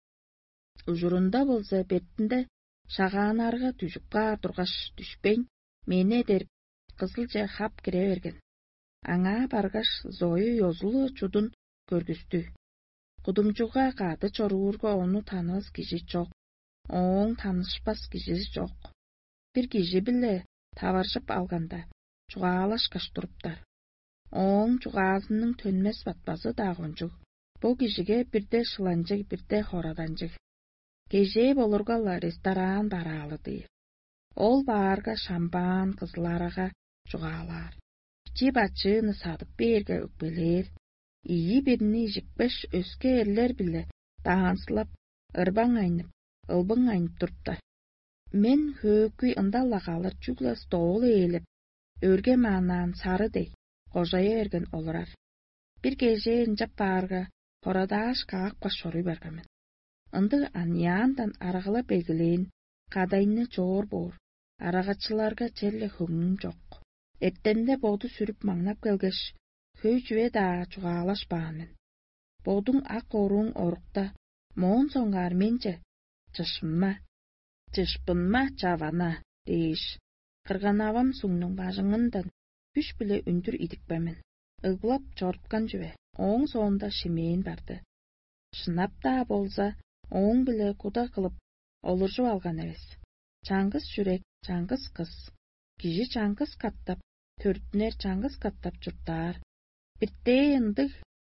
Ұжырында болса беттінде шаған арға түжікқа тұрғаш түшпен мені едеріп қызылжа хап кіре берген. Аңа барғаш зойы йозулы чудын көргісті. Құдымчуға қады чоруырға оны таныс кежі жоқ. Оң танышпас кежі жоқ. Бір кежі білі таваршып алғанда чуғалаш қаш тұрыптар. Оң чуғазының төнмес батпасы дағын жүг. Бұл кежіге бірде шыланжыг, бірде хораданжыг. Кеже болырғала ресторан баралы дейір. Ол барға шамбан қызлараға жұғалар. Чи бачыны садып берге өкпелер. Ии бірні жікпеш өске ерлер білі дағансылап, ырбаң айнып, ылбың айнып тұрыпта. Мен хөкүй ындалла қалыр жүглі столы еліп, өрге маңнан сары дей, қожайы ерген олырар. Бір кеже інжап барға хорадаш қақ бас шоры бергамен. Ынды аньяндан арағыла белгілейін, қадайны жор бор, арағатшыларға черлі хүңнің жоқ. Эттенде боду сүріп маңнап келгеш, хөй жуе да чуғалаш баамын. Бодың ақ оруң орықта, моон соңғар менче, чышынма, чышпынма чавана, дейіш. Қырған авам сұңның бажыңындан, үш біле үндір идікпәмін. Ыглап жорытқан жуе, оң соңында шемейін барды. Шынап да болса, оң біле куда қылып, олыржу алған әвес. Чаңғыз жүрек, чаңғыз қыз. Кижі чаңғыз каттап, төртінер чаңғыз каттап жұрттар. Бітте ындық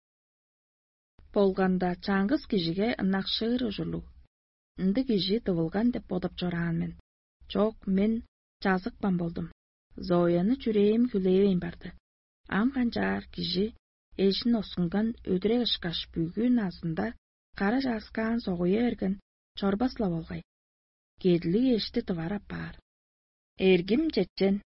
болғанда чаңғыз кижіге нақшыр ұжылу. Үнді кижі тывылған деп бодап жораған мен. Жоқ, мен жазықпан болдым. Зояны жүрейім күлейбейін барды. Амған жар кижі ешін осынған өдірек ұшқаш бүгін азында қара жасқан соғуы ерген чорбасла болғай. Кеділі ешті тывара бар. Эргім жетчен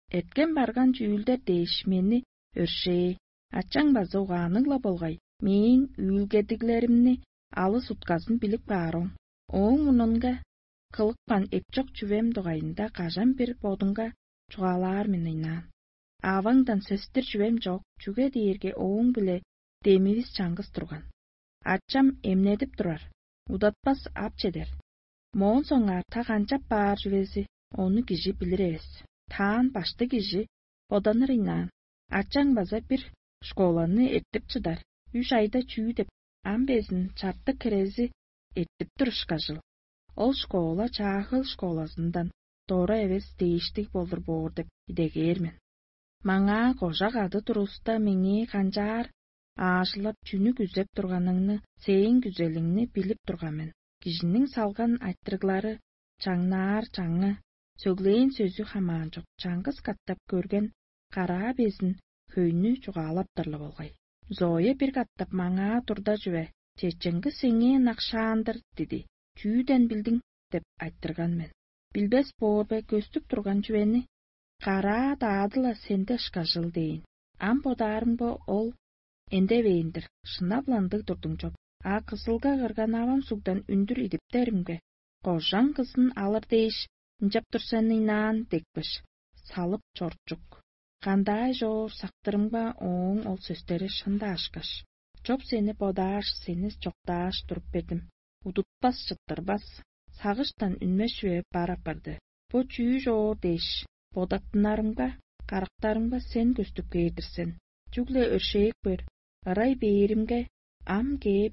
Эткен барган жүүлдер дээш мени өршээ. Ачаң базы уганыгла болгай. Мен үүлгедиглеримни алыс уткасын билик баарым. Оң мунунга кылыкпан эпчок чүвем дугайында кажан бир бодунга чугалаар менейнан. Аваңдан сөстер чүвем жок, чүге дейерге оң биле демибиз чаңгыз турган. Ачам эмнедип турар, удатпас ап чедер. Моон соңар та канчап баар жүвези, onu кижи билир эбес. Таан башты кижи боданыр инан. Ачаң база бир школаны эртип чыдар. Үч айда чүү деп ам безин чатты керези эртип турушка жыл. Ол школа чаахыл школасындан тоора эбес дейиштик болdur боор деп идегээрмен. Маңа кожак ады туруста меңе канжаар аашылап чүнү күзеп турганыңны, сээң күзелиңни билип тургамен. Кижинин салган айттырглары чаңнаар чаңы, сөглейин сөзү хамаан жок. Чаңгыз каттап көрген кара безин көйнү чугаалаптырлы болгай. Зоя бир каттап маңа турда жүбе. Чечеңги сеңе накшаандыр диди. Чүүден билдиң деп айттырган мен. Билбес боорбе көстүп турган жүбени. Кара даадыла сенде шкажыл дейин. Ам бодарымбы ол эндебейиндир. Шынабландык турдуң жоп. А кызылга кырган авам сугдан үндүр идиптеримге. Кожаң кызын алыр дейиш, инжап турсанынан декпеш. Салып чорчук. Кандай жоор сактырымга оң ол сөстери шындаашкаш. Жоп сени бодааш, сени чоктааш туруп бердим. Удутпас чыттырбас. Сагыштан үнмеш жүе барапарды. Бу чүү жоор дейиш. Бодаттынарымга, карактарымга сен көстүп кейдирсен. Жүгле өршейик бир. Ырай бээримге ам кээп.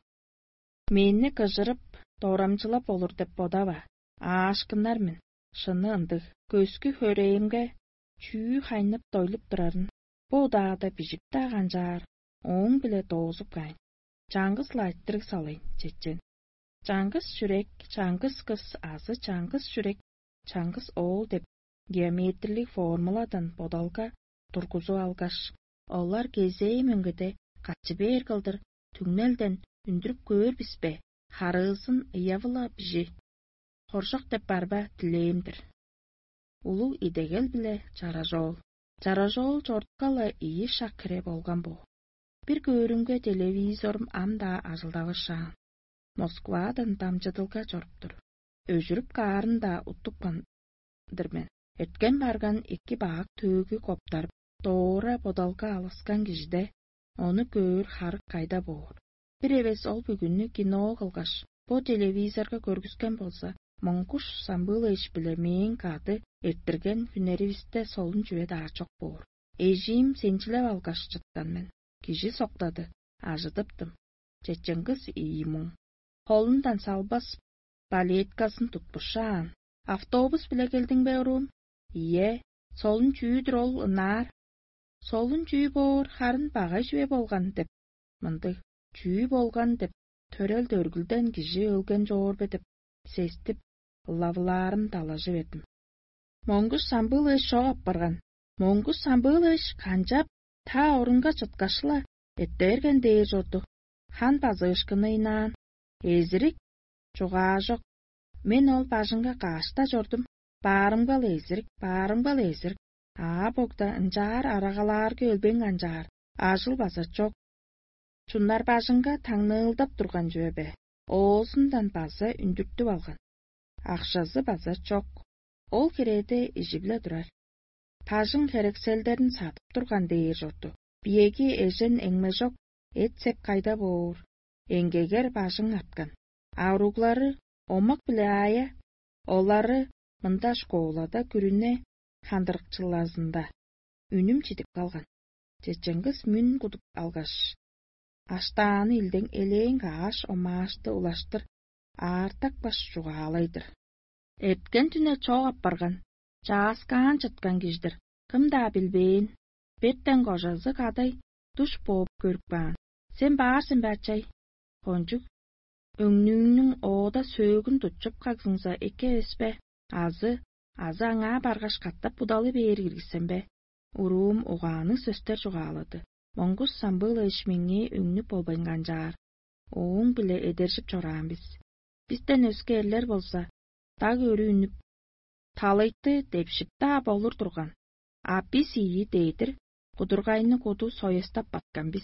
Мени кыжырып, тоорамчылап болур деп бодаба. Аашкынармын. Шыны ындык. Көскү хөрейимге чүү хайнып тойлуп турарын. Бу даада бижипта канжаар. Оң биле тоозуп кайын. Чаңгыз лайттырг салайын, чечен. Чаңгыз жүрек, чаңгыз кыз, азы чаңгыз жүрек, чаңгыз оол деп геометрилик формуладан бодалга тургузуп алгаш. Олар кезей мөңгөдө качы бээр кылдыр, түңнелден үндүрүп көрбүспе, харысын ыявыла бижи. Хоршок деп барба тилейимдир. Улуу идегел биле жаражол. Жаражол жорткала ии шакыре болган бу. Бир көрүнгө телевизорум анда ажылдабышаан. Москвадан дамжыдылга жоруптур. Өжүрүп каарын да уттуккандырмен. Эткен барган эки баак төөгү коптарып, тоора бодалга алыскан кижиде, ону көөр харык кайда боор. Бир эбес ол бүгүнү кино кылгаш, бу телевизорго көргүзген болса, Моңкуш Самбылыч биле мен кады эрттирген күнерибизде солун жүбе да чок боор. Эжим сенчилеп алгаш жыттанмен. Кижи соктады, ажыдыптым. Чечен кыз ийимуң. Колундан салбас балеткасын тутпушаан. Автобус биле келдиң бе урун? Ие, солун чүүдүр ол ынаар. Солун чүү боор, харын багай жүбе болган деп. Мындык чүү болган деп. Төрөлдө өргүлдөн кижи өлген жоорбе деп. Сестип, лавларым талажы бердим. Моңгуш Самбылыч шогап барган. Моңгуш Самбылыч канжап та орунга чыткашла эттерген дээр жорду. Хан базышкынынан. Эзирик чугаа жок. Мен ол бажынга кашта жордум. Баарымгал эзирик, баарымгал эзирик. Аа богда ынжаар арагалаар көлбең анжаар. Ажыл база жок. Чуннар бажынга таңнылдап турган жөбе. Оосундан база үндүртүп алган. Акшасы база жок. Ол кереде ижибле турар. Пажын керекселдерин сатып турган дээр жорду. Биеги эжен эңме жок. Эт сеп кайда боор. Эңгегер бажың аткан. Ауруглары омак биле ая. Олары мында школада күрүнө хандырыкчылазында. Үнүм читип калган. Чеченгиз мүн кудуп алгаш. Аштааны илдең элең аш омаашты улаштыр. Артак баш жугаалайдыр. Эткен түнө чогап барган. Жааскаан чыткан киждир. Кымда билбейин. Беттен кожазы кадай душ бооп көрүп баан. Сен баарсың бачай. Конжук өңнүүнүн оода сөөгүн тутчуп кагсыңса эке эспе. Азы, азы аңа баргаш каттап будалы бери киргизсен бе. Уруум угааны сөстөр жугаалады. Моңгуш Самбылыч меңе өңнүп болбайнган жаар. Оң биле эдершип чораан биз. Бизден өскө эрлер болса, так өрүнүп талайты депшип да болур турган. А бис ии дээдэр гудургайны гуду соёстап баткан бис.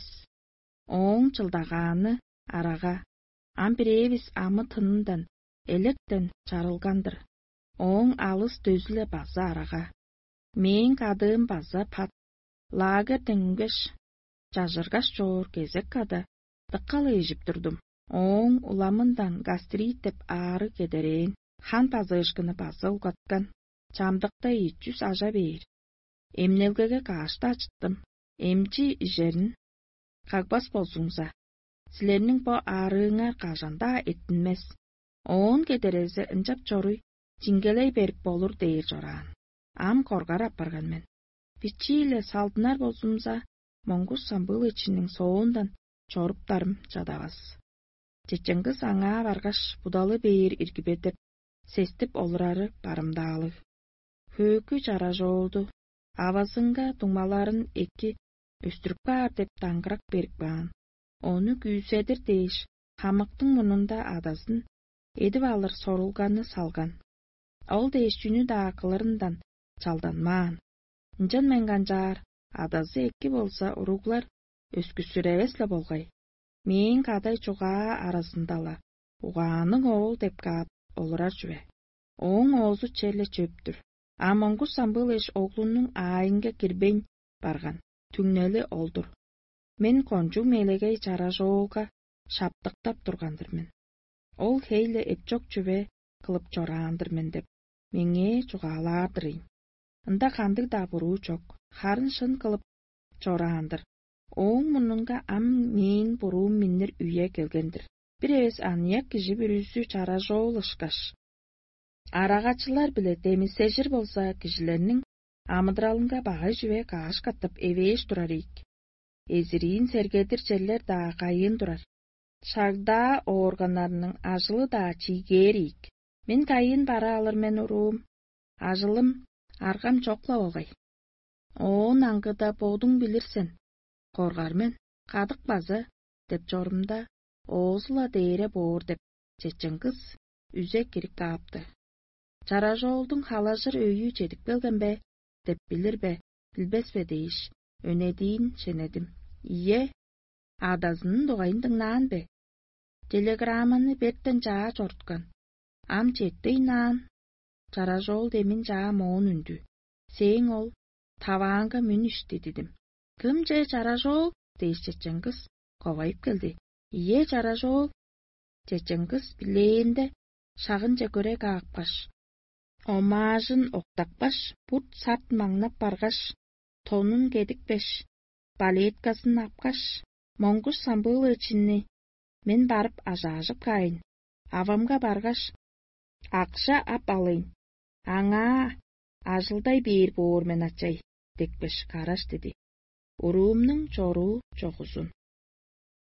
Оң чылдагааны арага. Ам бирээбис амы тынындан, электен чарылгандыр. Оң алыс дөзүле база арага. Мен кадыым база пат. Лагер тенгеш, жажыргаш жоор кезек када. Дыккалы ежип турдум. Оң уламындан гастрит деп ары кедерейин. Хан пазышкыны база угаткан. Чамдыкта ичүс ажа бейир. Эмнелгеге каашта ачыттым. Эмчи ижерин. Кагбас болсуңза. Силернин бо арыыңар кажанда эттинмес. Оон кедерезе ынчап жоруй. Жиңгелей берип болур дейир жораан. Ам коргар апарган мен. Пичиле салтынар болсумза, моңгус самбыл ичинин соондан чоруптарым жадабас. Чечеңгіз аңа баргаш будалы бейир иргибетеп, сестип олурары барымдаалы. Хөкү жара жоолду, авасынга туңмаларын эки өстүрүп бар деп таңгырак берип баан. Ону күйседир дейиш, хамыктың мунунда адасын, эдип алыр сорулганы салган. Ол дейиш жүнү да акылырындан чалданмаан. Нжан мен ганжаар, адасы эки болса уруглар өскүсүребесле болгай. Мен кадай чугаа арасындала, угааның оол деп каап олурар жүбе. Оң оозу черле чөптүр. А моңгус самбыл эш оглунун айынга кирбейн барган, түңнели олдур. Мен конжу мелегей жара жоолга шаптыктап тургандырмын. Ол хейле эпчок жүбе кылып жораандырмын деп, меңе чугаалаардырыйм. Ында кандык да буруу жок, харын шын кылып жораандыр. Оң мунунга ам мен буруу миннер үйе келгендир. Бир эс анияк кижи бүрүсү чара жоолышкаш. Арагачылар биле темисежир болса кишилернин амыдралынга багай жүбе кааш каттап эвеш турарик. Эзирин сергедир жерлер да кайын турар. Шарда оорганарынын ажылы да чийгерик. Мен кайын бара алыр мен уруум. Ажылым аргам чокла болгай. Оон аңгыда боодуң билирсен. Коргар мен, кадык базы, деп жорумда, оозула дейре боор деп, чечен кыз үзе кирип каапты. Жара жоолдун халажыр өйү жетип келгенбе, деп билирбе, билбеспе дейиш, өнедийин шенедим. Ие, адазынын дугайын тыңнаан бе? Телеграмманы бертен жаа жорткан. Ам жеттей наан. Жара жоол демин жаа моон үндү. Сең ол, табаанга мүн ишти дедим. Кым же жара жоол? Дейиш чечен кыз ковайып келди. Ие жара жоол. Чечен кыз билээнде шагын же көрө каапкаш. Омаажын октакпаш, бурт сарт маңнап баргаш, тонун кедикпеш, балеткасын апкаш, моңгус самбыл ичинни. Мен барып ажаажып кайын. Авамга баргаш, акча ап алыйын. Аңа ажылдай бээр боор мен ачай, декпеш караш деди. Уруумнун чоруу чогузун.